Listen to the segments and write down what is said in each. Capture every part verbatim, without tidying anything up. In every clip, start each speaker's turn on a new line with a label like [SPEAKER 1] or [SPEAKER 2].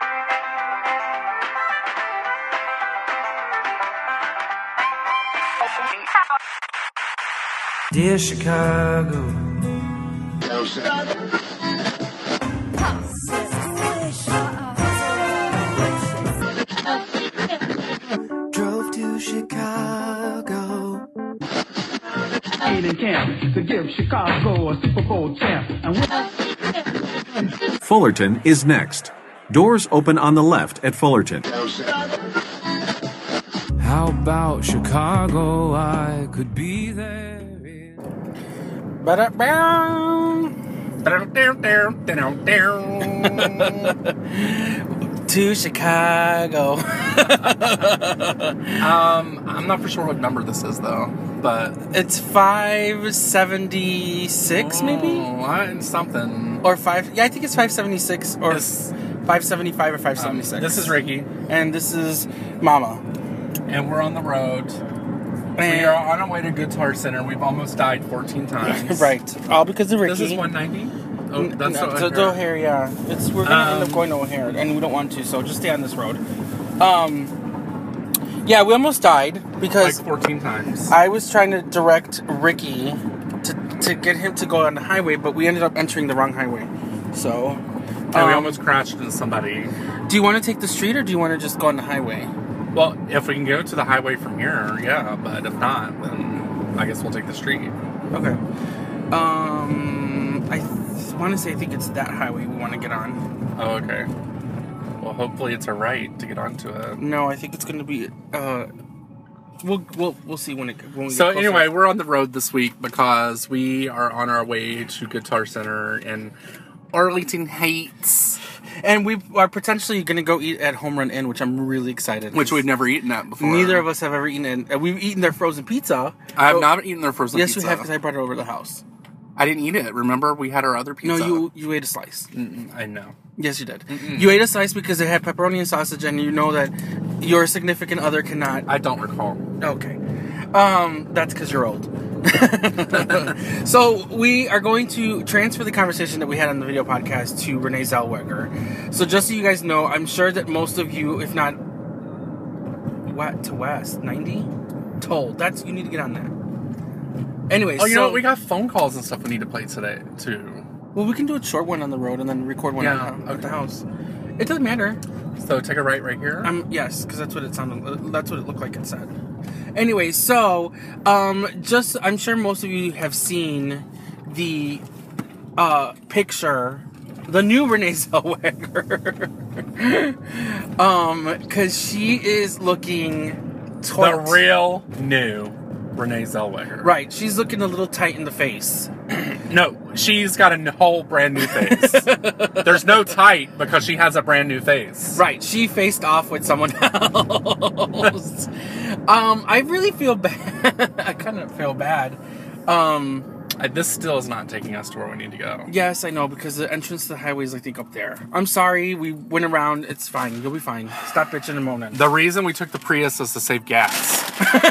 [SPEAKER 1] Dear Chicago, drove to Chicago.
[SPEAKER 2] In camp to give Chicago a Super Bowl champ. And
[SPEAKER 3] Fullerton is next. Doors open on the left at Fullerton.
[SPEAKER 1] How about Chicago? I could be there.
[SPEAKER 4] To Chicago.
[SPEAKER 5] um, I'm not for sure what number this is though, but
[SPEAKER 4] It's five seventy-six, maybe?
[SPEAKER 5] oh, I- something.
[SPEAKER 4] Or five. Yeah, I think it's five seventy-six or
[SPEAKER 5] This-
[SPEAKER 4] five seventy-five or five
[SPEAKER 5] Um,
[SPEAKER 4] seventy-six.
[SPEAKER 5] this is Ricky,
[SPEAKER 4] And this is Mama.
[SPEAKER 5] and we're on the road. We
[SPEAKER 4] And-
[SPEAKER 5] are on our way to Guitar Center. We've almost died fourteen times.
[SPEAKER 4] Right. All because of Ricky.
[SPEAKER 5] This is one ninety. Oh, that's
[SPEAKER 4] no,
[SPEAKER 5] so
[SPEAKER 4] the, the O'Hare, yeah. It's we're gonna end
[SPEAKER 5] Um,
[SPEAKER 4] up going to O'Hare, and we don't want to, so just stay on this road. Um, yeah, we almost died
[SPEAKER 5] like
[SPEAKER 4] because
[SPEAKER 5] fourteen times.
[SPEAKER 4] I was trying to direct Ricky to to get him to go on the highway, but we ended up entering the wrong highway. So,
[SPEAKER 5] and we
[SPEAKER 4] um,
[SPEAKER 5] almost crashed into somebody.
[SPEAKER 4] do you want to take the street or do you want to just go on the highway?
[SPEAKER 5] Well, if we can go to the highway from here, yeah. But if not, then I guess we'll take the street.
[SPEAKER 4] Okay. Um, I th- want to say I think it's that highway we want to get on.
[SPEAKER 5] Oh, okay. Well, hopefully it's a right to get onto it.
[SPEAKER 4] No, I think it's going to be. Uh, we'll we'll we'll see when it when we
[SPEAKER 5] So
[SPEAKER 4] get closer.
[SPEAKER 5] anyway, we're on the road this week because we are on our way to Guitar Center in Arlington Heights,
[SPEAKER 4] and we are potentially going to go eat at Home Run Inn, which I'm really excited.
[SPEAKER 5] which we've never eaten at before.
[SPEAKER 4] Neither of us have ever eaten. It. We've eaten their frozen pizza.
[SPEAKER 5] I have
[SPEAKER 4] Oh,
[SPEAKER 5] not eaten their frozen
[SPEAKER 4] Yes,
[SPEAKER 5] pizza.
[SPEAKER 4] we have because I brought it over to the house.
[SPEAKER 5] I didn't eat it. Remember, we had our other pizza.
[SPEAKER 4] No, you you ate a slice.
[SPEAKER 5] Mm-mm, I know.
[SPEAKER 4] Yes, you did. You ate a slice because it had pepperoni and sausage, and you know that your significant other cannot.
[SPEAKER 5] I don't recall.
[SPEAKER 4] Okay, um, that's because you're old. So we are going to transfer the conversation that we had on the video podcast to Renee Zellweger. So just so you guys know, I'm sure that most of you, if not what to West ninety, told that's you need to get on that. Anyway,
[SPEAKER 5] Oh, you
[SPEAKER 4] so
[SPEAKER 5] know what? We got phone calls and stuff we need to play today too.
[SPEAKER 4] well, we can do a short one on the road and then record one
[SPEAKER 5] Yeah,
[SPEAKER 4] at, the- at the
[SPEAKER 5] okay.
[SPEAKER 4] house. It doesn't matter.
[SPEAKER 5] So take a right right here.
[SPEAKER 4] Um, yes, because that's what it sounded. That's what it looked like it said. Anyway, so um, just I'm sure most of you have seen the uh picture, the new Renee Zellweger, um, because she is looking
[SPEAKER 5] the
[SPEAKER 4] taut.
[SPEAKER 5] real new Renee Zellweger.
[SPEAKER 4] Right, she's looking a little tight in the face.
[SPEAKER 5] No, she's got a n- whole brand new face. There's no tight because she has a brand new face.
[SPEAKER 4] Right, she faced off with someone else. um, I really feel bad. I kind of feel bad. Um,
[SPEAKER 5] Uh, This still is not taking us to where we need to go.
[SPEAKER 4] yes, I know, because the entrance to the highway is, I think, up there. I'm sorry, we went around. It's fine. You'll be fine. Stop bitching and moaning.
[SPEAKER 5] The reason we took the Prius is to save gas.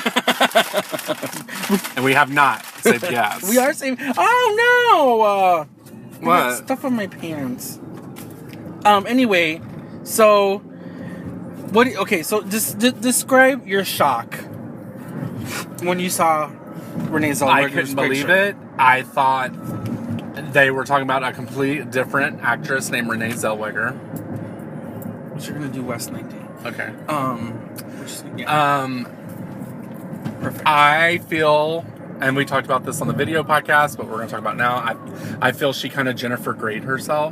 [SPEAKER 5] And we have not saved gas.
[SPEAKER 4] We are saving. Oh, no! Uh, I got
[SPEAKER 5] What?
[SPEAKER 4] stuff on my pants. Um, anyway, so... What? do you- okay, so just d- describe your shock when you saw Renee Zellweger's
[SPEAKER 5] I couldn't believe
[SPEAKER 4] picture.
[SPEAKER 5] it. I thought they were talking about a complete different actress named Renee Zellweger.
[SPEAKER 4] Which you're gonna do West ninety.
[SPEAKER 5] Okay.
[SPEAKER 4] Um, which is, yeah,
[SPEAKER 5] Um,
[SPEAKER 4] perfect.
[SPEAKER 5] I feel, and we talked about this on the video podcast, but we're going to talk about it now. I, I feel she kind of Jennifer Greyed herself.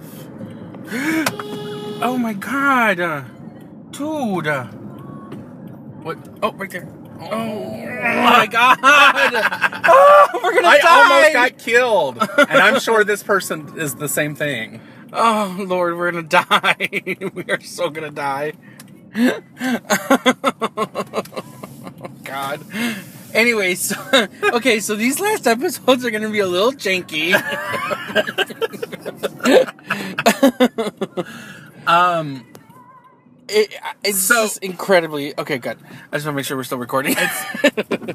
[SPEAKER 4] Oh my god, uh, dude. Uh,
[SPEAKER 5] What?
[SPEAKER 4] oh, right there. Oh, my god. Oh, we're gonna
[SPEAKER 5] I
[SPEAKER 4] die.
[SPEAKER 5] almost got killed, and I'm sure this person is the same thing.
[SPEAKER 4] Oh Lord, we're gonna die. We are so gonna die. Oh God. Anyway, so okay, so these last episodes are gonna be a little janky.
[SPEAKER 5] Um,
[SPEAKER 4] It, it's
[SPEAKER 5] So-
[SPEAKER 4] just incredibly okay. Good. I just want to make sure we're still recording.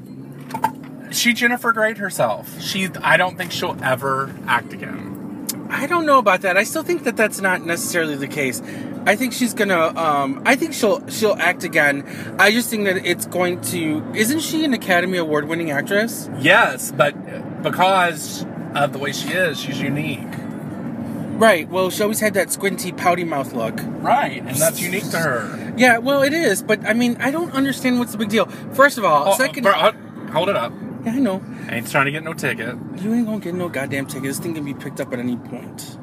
[SPEAKER 5] she Jennifer Greyed herself. She, I don't think she'll ever act again.
[SPEAKER 4] I don't know about that. I still think that that's not necessarily the case. I think she's gonna. Um, I think she'll she'll act again. I just think that it's going to. Isn't she an Academy Award winning actress?
[SPEAKER 5] Yes, but because of the way she is, she's unique.
[SPEAKER 4] Right. Well, she always had that squinty, pouty mouth look.
[SPEAKER 5] Right, and that's unique to her.
[SPEAKER 4] Yeah. Well, it is. But I mean, I don't understand what's the big deal. First of all,
[SPEAKER 5] Oh,
[SPEAKER 4] second.
[SPEAKER 5] bro, uh, hold it up.
[SPEAKER 4] Yeah, I know.
[SPEAKER 5] I ain't trying to get no ticket.
[SPEAKER 4] You ain't gonna get no goddamn ticket. This thing can be picked up at any point.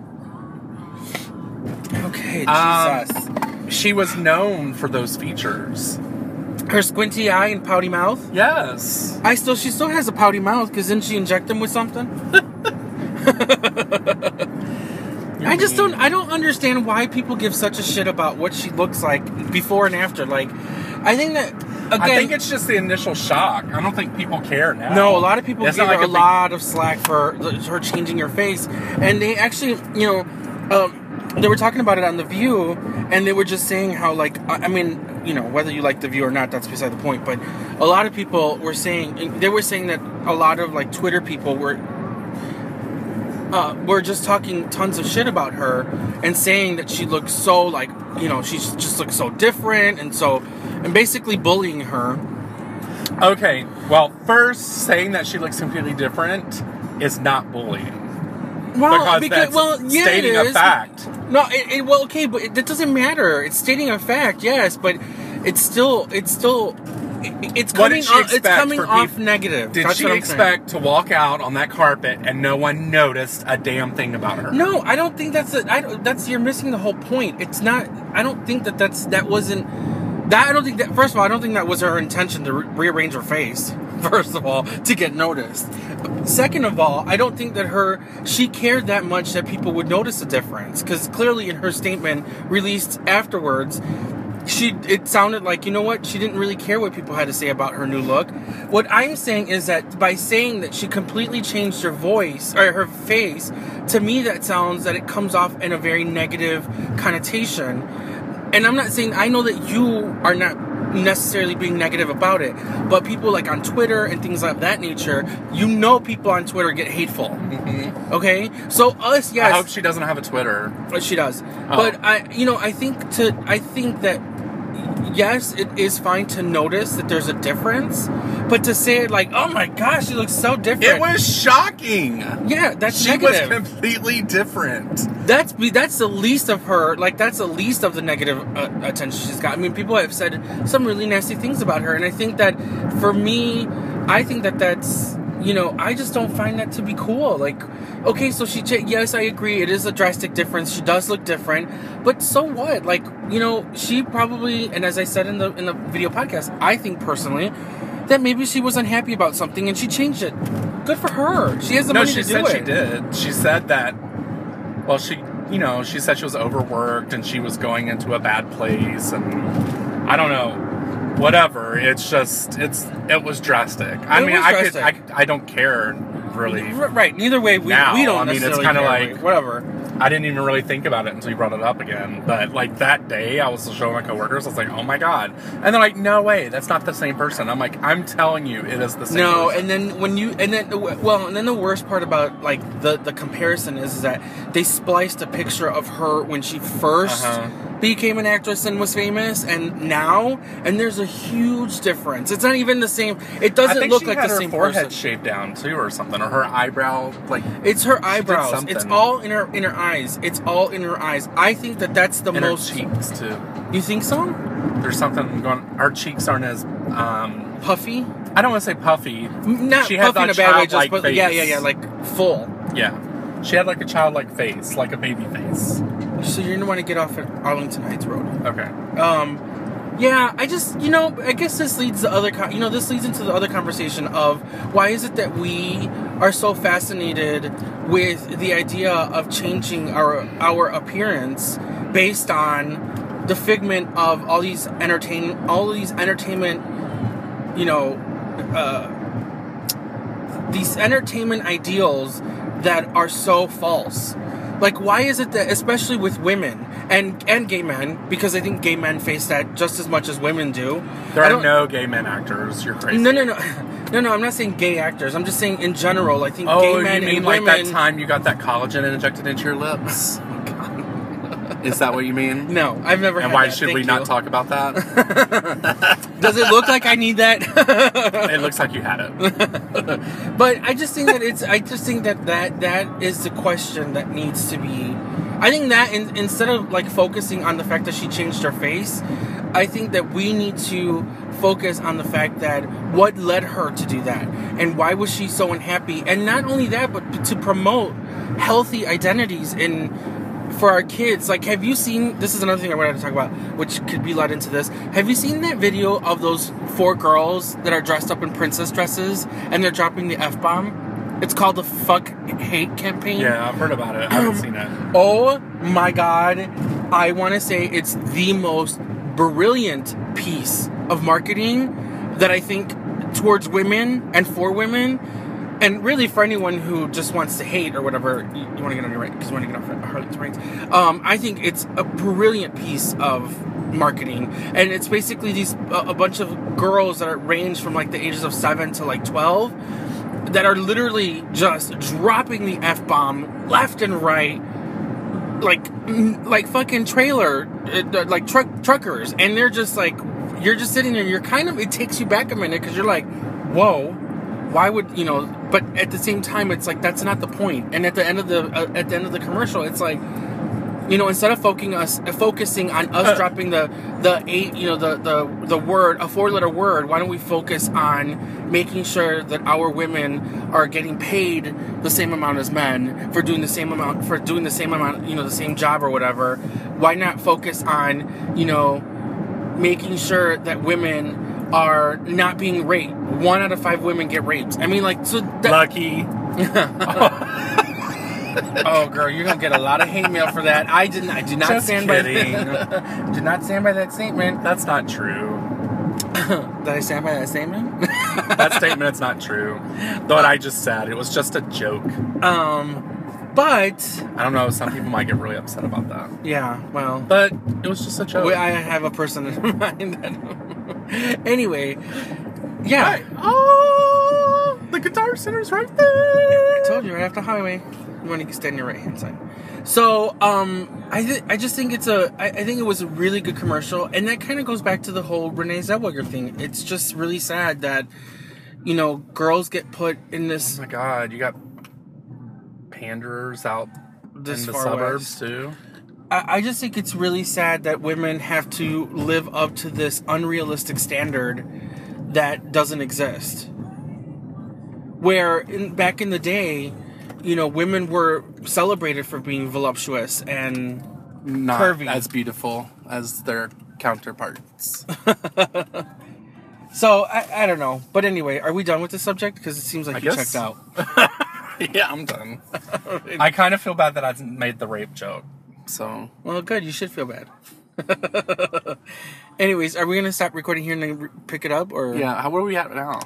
[SPEAKER 4] Okay,
[SPEAKER 5] Um,
[SPEAKER 4] Jesus.
[SPEAKER 5] She was known for those features.
[SPEAKER 4] Her squinty eye and pouty mouth.
[SPEAKER 5] Yes.
[SPEAKER 4] I still, she still has a pouty mouth because didn't she inject him with something? I just don't, I don't understand why people give such a shit about what she looks like before and after. Like, I think that again,
[SPEAKER 5] I think it's just the initial shock. I don't think people care now.
[SPEAKER 4] no, a lot of people
[SPEAKER 5] It's
[SPEAKER 4] give
[SPEAKER 5] not
[SPEAKER 4] her
[SPEAKER 5] like
[SPEAKER 4] a
[SPEAKER 5] a big-
[SPEAKER 4] lot of slack for the- her changing her face, and they actually, you know, um, they were talking about it on The View, and they were just saying how, like, I I mean, you know, whether you like The View or not, that's beside the point. But a lot of people were saying, they were saying that a lot of like Twitter people were. Uh, were just talking tons of shit about her and saying that she looks so like, you know, she just looks so different and so, and basically bullying her.
[SPEAKER 5] Okay, well, first, saying that she looks completely different is not bullying.
[SPEAKER 4] Well,
[SPEAKER 5] because that's
[SPEAKER 4] well, yeah,
[SPEAKER 5] stating
[SPEAKER 4] it
[SPEAKER 5] a
[SPEAKER 4] is.
[SPEAKER 5] fact.
[SPEAKER 4] No, it, it, well, okay, but it, that doesn't matter. It's stating a fact, yes, but it's still, it's still, it, it's
[SPEAKER 5] What
[SPEAKER 4] coming,
[SPEAKER 5] did she
[SPEAKER 4] off, it's
[SPEAKER 5] expect
[SPEAKER 4] coming
[SPEAKER 5] for
[SPEAKER 4] off
[SPEAKER 5] people-
[SPEAKER 4] negative.
[SPEAKER 5] Did
[SPEAKER 4] That's
[SPEAKER 5] she
[SPEAKER 4] what I'm saying.
[SPEAKER 5] expect to walk out on that carpet and no one noticed a damn thing about her?
[SPEAKER 4] No, I don't think that's it. I don't, that's you're missing the whole point. It's not. I don't think that that's that wasn't that. I don't think that. First of all, I don't think that was her intention to re- rearrange her face. First of all, to get noticed. Second of all, I don't think that her she cared that much that people would notice a difference, because clearly in her statement released afterwards, she it sounded like, you know what, she didn't really care what people had to say about her new look. What I'm saying is that by saying that she completely changed her voice or her face, to me that sounds that it comes off in a very negative connotation. And I'm not saying, I know that you are not necessarily being negative about it, but people like on Twitter and things like that nature, you know, people on Twitter get hateful. Mm-hmm. Okay, so us, yes.
[SPEAKER 5] I hope she doesn't have a Twitter.
[SPEAKER 4] But she does.
[SPEAKER 5] Oh.
[SPEAKER 4] But I, you know, I think to, I think that yes, it is fine to notice that there's a difference, but to say it like, oh my gosh, she looks so different.
[SPEAKER 5] It was shocking.
[SPEAKER 4] yeah, that's
[SPEAKER 5] She
[SPEAKER 4] negative.
[SPEAKER 5] was completely different.
[SPEAKER 4] That's that's the least of her. Like that's the least of the negative uh, attention she's got. I mean, people have said some really nasty things about her, and I think that for me, I think that that's, you know, I just don't find that to be cool. Like, okay, so she, ch- yes, I agree, it is a drastic difference. She does look different, but so what? Like, you know, she probably, and as I said in the in the video podcast, I think personally that maybe she was unhappy about something and she changed it. Good for her. She has the
[SPEAKER 5] No,
[SPEAKER 4] money
[SPEAKER 5] she
[SPEAKER 4] to do
[SPEAKER 5] said
[SPEAKER 4] it.
[SPEAKER 5] she did. She said that, well, she, you know, she said she was overworked and she was going into a bad place, and I don't know, whatever. It's just, it's, it was drastic. I
[SPEAKER 4] It
[SPEAKER 5] mean,
[SPEAKER 4] was
[SPEAKER 5] I could,
[SPEAKER 4] drastic.
[SPEAKER 5] I, I don't care, really.
[SPEAKER 4] R- Right. Neither way, we,
[SPEAKER 5] Now,
[SPEAKER 4] we don't
[SPEAKER 5] I mean, it's
[SPEAKER 4] necessarily
[SPEAKER 5] kinda
[SPEAKER 4] care.
[SPEAKER 5] like-
[SPEAKER 4] whatever.
[SPEAKER 5] I didn't even really think about it until you brought it up again. But, like, that day, I was showing my coworkers, I was like, oh my god. And they're like, no way, that's not the same person. I'm like, I'm telling you, it is the same
[SPEAKER 4] No,
[SPEAKER 5] person.
[SPEAKER 4] and then when you and then well, and then the worst part about like the the comparison is, is that they spliced a picture of her when she first
[SPEAKER 5] Uh-huh.
[SPEAKER 4] became an actress and was famous, and now, and there's a huge difference. It's not even the same. It
[SPEAKER 5] I
[SPEAKER 4] doesn't
[SPEAKER 5] think
[SPEAKER 4] look
[SPEAKER 5] she
[SPEAKER 4] like
[SPEAKER 5] had
[SPEAKER 4] the
[SPEAKER 5] her
[SPEAKER 4] same
[SPEAKER 5] forehead
[SPEAKER 4] person.
[SPEAKER 5] shaved down, too, or something. Or her eyebrow, like,
[SPEAKER 4] It's her
[SPEAKER 5] did
[SPEAKER 4] eyebrows.
[SPEAKER 5] something.
[SPEAKER 4] It's all in her in her eyes. It's all in her eyes. I think that that's the
[SPEAKER 5] in her
[SPEAKER 4] most.
[SPEAKER 5] cheeks, too.
[SPEAKER 4] You think so?
[SPEAKER 5] There's something going. Our cheeks aren't as. Um,
[SPEAKER 4] Puffy?
[SPEAKER 5] I don't want to say puffy.
[SPEAKER 4] Not
[SPEAKER 5] She had
[SPEAKER 4] puffy in
[SPEAKER 5] that
[SPEAKER 4] a bad way. Just
[SPEAKER 5] childlike
[SPEAKER 4] but, yeah, yeah,
[SPEAKER 5] face.
[SPEAKER 4] yeah, like full.
[SPEAKER 5] Yeah, she had like a childlike face, like a baby face.
[SPEAKER 4] So you're gonna want to get off at Arlington Heights Road.
[SPEAKER 5] Okay.
[SPEAKER 4] Um, yeah, I just, you know, I guess this leads to other, co- you know, this leads into the other conversation of why is it that we are so fascinated with the idea of changing our our appearance based on the figment of all these entertain, all of these entertainment, you know, uh, these entertainment ideals that are so false. Like, why is it that, especially with women, and and gay men, because I think gay men face that just as much as women do.
[SPEAKER 5] There
[SPEAKER 4] I
[SPEAKER 5] are
[SPEAKER 4] don't-
[SPEAKER 5] no gay men actors. You're crazy.
[SPEAKER 4] No, no, no, no, no. I'm not saying gay actors. I'm just saying in general. I think
[SPEAKER 5] Oh,
[SPEAKER 4] gay men
[SPEAKER 5] you mean
[SPEAKER 4] and
[SPEAKER 5] like
[SPEAKER 4] women.
[SPEAKER 5] that time you got that collagen injected into your lips? Is that what you mean?
[SPEAKER 4] No, I've never.
[SPEAKER 5] And
[SPEAKER 4] had
[SPEAKER 5] why
[SPEAKER 4] that.
[SPEAKER 5] should
[SPEAKER 4] Thank
[SPEAKER 5] we
[SPEAKER 4] you.
[SPEAKER 5] not talk about that?
[SPEAKER 4] Does it look like I need that?
[SPEAKER 5] It looks like you had it.
[SPEAKER 4] But I just think that it's. I just think that that, that is the question that needs to be. I think that in, instead of like focusing on the fact that she changed her face, I think that we need to focus on the fact that what led her to do that and why was she so unhappy, and not only that, but to promote healthy identities in. For our kids, like, have you seen, this is another thing I wanted to talk about, which could be led into this. Have you seen that video of those four girls that are dressed up in princess dresses and they're dropping the F-bomb? It's called the Fuck Hate Campaign.
[SPEAKER 5] Yeah, I've heard about it. I haven't seen it.
[SPEAKER 4] Oh my God. I want to say it's the most brilliant piece of marketing that I think towards women and for women. And really, for anyone who just wants to hate or whatever, you, you want to get on your right because you want to get off at Harley's Reigns. Um, I think it's a brilliant piece of marketing, and it's basically these a, a bunch of girls that are range from like the ages of seven to like twelve that are literally just dropping the F-bomb left and right, like like fucking trailer, uh, like truck truckers, and they're just like, you're just sitting there. You're kind of, it takes you back a minute because you're like, whoa. Why would, you know, but at the same time, it's like, that's not the point. And at the end of the, uh, at the end of the commercial, it's like, you know, instead of focusing us, uh, focusing on us dropping the, the eight, you know, the, the, the word, a four letter word, why don't we focus on making sure that our women are getting paid the same amount as men for doing the same amount, for doing the same amount, you know, the same job or whatever. Why not focus on, you know, making sure that women are not being raped. One out of five women get raped. I mean, like, so that...
[SPEAKER 5] Lucky.
[SPEAKER 4] Oh, girl, you're gonna get a lot of hate mail for that. I did not, I did not
[SPEAKER 5] Just
[SPEAKER 4] stand
[SPEAKER 5] kidding.
[SPEAKER 4] by did not stand by that statement.
[SPEAKER 5] That's not true.
[SPEAKER 4] Did I stand by that statement?
[SPEAKER 5] That statement is not true. What I just said, it was just a joke.
[SPEAKER 4] um, but
[SPEAKER 5] I don't know, some people might get really upset about that.
[SPEAKER 4] yeah, well,
[SPEAKER 5] But it was just a joke.
[SPEAKER 4] we, I have a person in mind that. Anyway, yeah.
[SPEAKER 5] Right. Oh, the Guitar Center's right there.
[SPEAKER 4] I told you, right after highway. You want to stand on your right hand side. So, um, I th- I just think it's a, I, I think it was a really good commercial, and that kind of goes back to the whole Renee Zellweger thing. It's just really sad that, you know, girls get put in this
[SPEAKER 5] Oh my God, you got panderers out
[SPEAKER 4] this
[SPEAKER 5] in the
[SPEAKER 4] far
[SPEAKER 5] suburbs
[SPEAKER 4] west.
[SPEAKER 5] too.
[SPEAKER 4] I, I just think it's really sad that women have to live up to this unrealistic standard that doesn't exist. Where in, back in the day, you know, women were celebrated for being voluptuous and
[SPEAKER 5] Not
[SPEAKER 4] curvy.
[SPEAKER 5] as beautiful as their counterparts.
[SPEAKER 4] So, I, I don't know. But anyway, are we done with the subject? Because it seems like
[SPEAKER 5] I
[SPEAKER 4] you
[SPEAKER 5] guess.
[SPEAKER 4] checked out.
[SPEAKER 5] Yeah, I'm done. I kind of feel bad that I made the rape joke. So,
[SPEAKER 4] Well, good. You should feel bad. Anyways, are we going to stop recording here and then re- pick it up? Or
[SPEAKER 5] yeah, how where are we at now?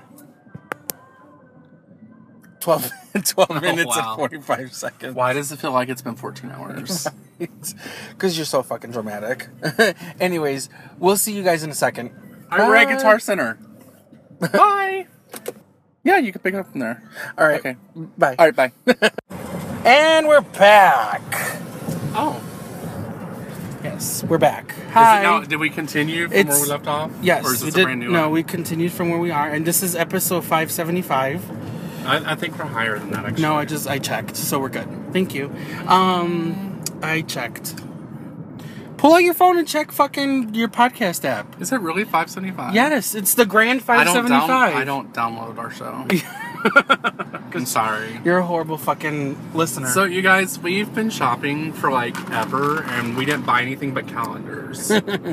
[SPEAKER 4] twelve, twelve minutes
[SPEAKER 5] wow.
[SPEAKER 4] and forty-five seconds.
[SPEAKER 5] Why does it feel like it's been fourteen hours?
[SPEAKER 4] Because you're so fucking dramatic. Anyways, we'll see you guys in a second.
[SPEAKER 5] I'm at
[SPEAKER 4] Bye.
[SPEAKER 5] Guitar Center. Bye. Yeah, you can pick it up from there.
[SPEAKER 4] All right.
[SPEAKER 5] Okay.
[SPEAKER 4] Bye.
[SPEAKER 5] All right, bye.
[SPEAKER 4] And we're back.
[SPEAKER 5] Oh.
[SPEAKER 4] Yes, we're back.
[SPEAKER 5] Is
[SPEAKER 4] Hi.
[SPEAKER 5] it now, did we continue from
[SPEAKER 4] It's-
[SPEAKER 5] where we left off?
[SPEAKER 4] Yes,
[SPEAKER 5] Or is
[SPEAKER 4] we
[SPEAKER 5] this
[SPEAKER 4] did.
[SPEAKER 5] a brand new
[SPEAKER 4] no,
[SPEAKER 5] one?
[SPEAKER 4] we continued from where we are, and this is episode five seventy-five.
[SPEAKER 5] I, I think we're higher than that, actually.
[SPEAKER 4] No, I just I checked, so we're good. Thank you. Um, I checked. Pull out your phone and check fucking your podcast app.
[SPEAKER 5] Is it really five seventy-five?
[SPEAKER 4] Yes, it's the Grand
[SPEAKER 5] I
[SPEAKER 4] five
[SPEAKER 5] don't, down,
[SPEAKER 4] seventy-five.
[SPEAKER 5] I don't download our show. I'm sorry.
[SPEAKER 4] You're a horrible fucking listener.
[SPEAKER 5] So, you guys, we've been shopping for, like, ever, and we didn't buy anything but calendars.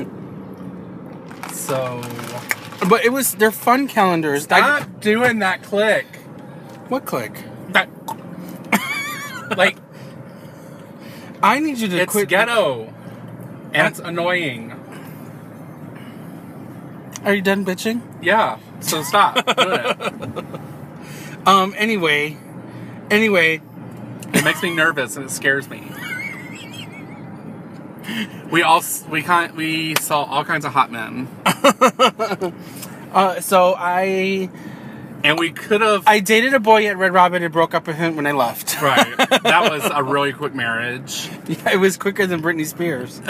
[SPEAKER 5] So...
[SPEAKER 4] but it was they're fun calendars.
[SPEAKER 5] Stop doing that click.
[SPEAKER 4] I, what click?
[SPEAKER 5] That... like,
[SPEAKER 4] I need you to
[SPEAKER 5] it's
[SPEAKER 4] quit.
[SPEAKER 5] ghetto. And it's annoying.
[SPEAKER 4] Are you done bitching?
[SPEAKER 5] Yeah, so stop doing it.
[SPEAKER 4] Um. Anyway. Anyway.
[SPEAKER 5] It makes me nervous and it scares me. we all we kind we saw all kinds of hot men,
[SPEAKER 4] uh, so I
[SPEAKER 5] and we could have.
[SPEAKER 4] I dated a boy at Red Robin and broke up with him when I left.
[SPEAKER 5] Right, that was a really quick marriage.
[SPEAKER 4] Yeah, it was quicker than Britney Spears.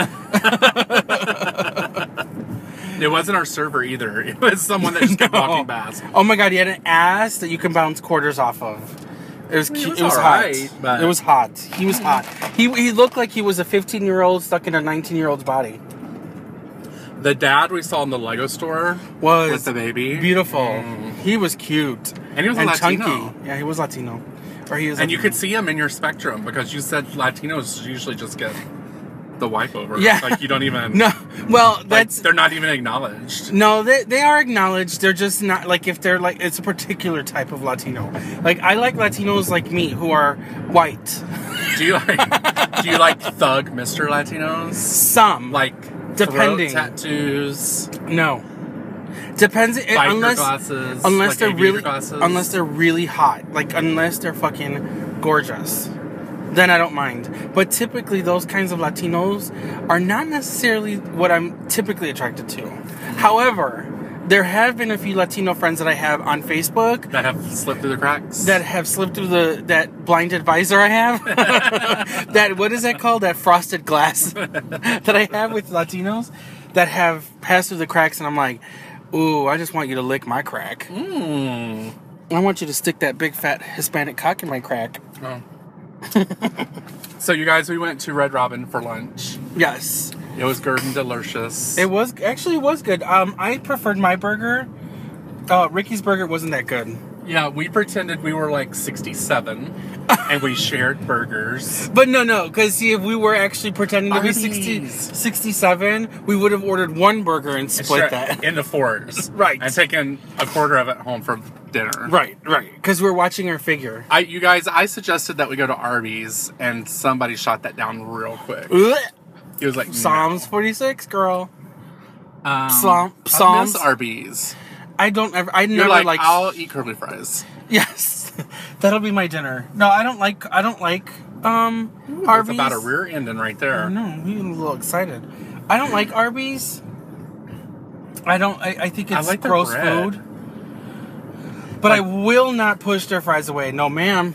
[SPEAKER 5] It wasn't our server either. It was someone that just kept
[SPEAKER 4] No.
[SPEAKER 5] walking past.
[SPEAKER 4] Oh my god, he had an ass that you can bounce quarters off of. It was
[SPEAKER 5] I mean, it
[SPEAKER 4] cute.
[SPEAKER 5] was
[SPEAKER 4] It was
[SPEAKER 5] alright,
[SPEAKER 4] hot.
[SPEAKER 5] but-
[SPEAKER 4] It was hot. He was hot. He he looked like he was a fifteen year old stuck in a nineteen year old's body.
[SPEAKER 5] The dad we saw in the Lego store
[SPEAKER 4] Was
[SPEAKER 5] with the baby,
[SPEAKER 4] beautiful.
[SPEAKER 5] Mm.
[SPEAKER 4] He was cute
[SPEAKER 5] and he was a Latino.
[SPEAKER 4] chunky. Yeah, he was Latino. Or he was.
[SPEAKER 5] And you
[SPEAKER 4] Latino.
[SPEAKER 5] could see him in your spectrum because you said Latinos usually just get the wipe over.
[SPEAKER 4] Yeah.
[SPEAKER 5] Like you don't even.
[SPEAKER 4] No, well,
[SPEAKER 5] like,
[SPEAKER 4] that's
[SPEAKER 5] they're not even acknowledged.
[SPEAKER 4] no. They they are acknowledged. They're just not like if they're like it's a particular type of Latino. Like I like Latinos like me who are white.
[SPEAKER 5] Do you like? do you like thug Mister Latinos?
[SPEAKER 4] Some
[SPEAKER 5] Like
[SPEAKER 4] Depending.
[SPEAKER 5] throat tattoos,
[SPEAKER 4] no. Depends it,
[SPEAKER 5] biker
[SPEAKER 4] unless
[SPEAKER 5] glasses,
[SPEAKER 4] unless
[SPEAKER 5] like
[SPEAKER 4] they're
[SPEAKER 5] aviator
[SPEAKER 4] really
[SPEAKER 5] glasses.
[SPEAKER 4] unless they're really hot. Like unless they're fucking gorgeous. Then I don't mind. But typically those kinds of Latinos are not necessarily what I'm typically attracted to. However, there have been a few Latino friends that I have on Facebook
[SPEAKER 5] that have slipped through the cracks.
[SPEAKER 4] that have slipped through the that blind advisor I have. That what is that called? That frosted glass that I have with Latinos that have passed through the cracks, and I'm like, ooh, I just want you to lick my crack.
[SPEAKER 5] Mm.
[SPEAKER 4] I want you to stick that big fat Hispanic cock in my crack.
[SPEAKER 5] Oh. So you guys, we went to Red Robin for lunch.
[SPEAKER 4] Yes,
[SPEAKER 5] It was good and delicious.
[SPEAKER 4] it was actually it was good. Um, I preferred my burger. Uh, Ricky's burger wasn't that good.
[SPEAKER 5] Yeah, we pretended we were like sixty-seven, and we shared burgers.
[SPEAKER 4] But no, no, because see, if we were actually pretending to be sixty,
[SPEAKER 5] Arby's.
[SPEAKER 4] sixty-seven, we would have ordered one burger and split
[SPEAKER 5] Share-
[SPEAKER 4] that.
[SPEAKER 5] into fours,
[SPEAKER 4] Right.
[SPEAKER 5] and taken a quarter of it home for dinner.
[SPEAKER 4] Right, right. Because we're watching our figure.
[SPEAKER 5] I, you guys, I suggested that we go to Arby's, and somebody shot that down real quick.
[SPEAKER 4] Ugh.
[SPEAKER 5] He was like,
[SPEAKER 4] Psalms forty-six, girl.
[SPEAKER 5] no. Um,
[SPEAKER 4] Psalm-
[SPEAKER 5] I
[SPEAKER 4] Psalms.
[SPEAKER 5] miss Arby's.
[SPEAKER 4] I don't ever. I
[SPEAKER 5] You're
[SPEAKER 4] never
[SPEAKER 5] like,
[SPEAKER 4] like.
[SPEAKER 5] I'll eat curly fries.
[SPEAKER 4] Yes, that'll be my dinner. No, I don't like. I don't like. Um,
[SPEAKER 5] Ooh,
[SPEAKER 4] Arby's.
[SPEAKER 5] That's about a rear ending right there.
[SPEAKER 4] No, I'm getting a little excited. I don't like Arby's. I don't. I, I think
[SPEAKER 5] I
[SPEAKER 4] it's
[SPEAKER 5] like their
[SPEAKER 4] gross
[SPEAKER 5] bread.
[SPEAKER 4] food. But I will not push their fries away. No, ma'am.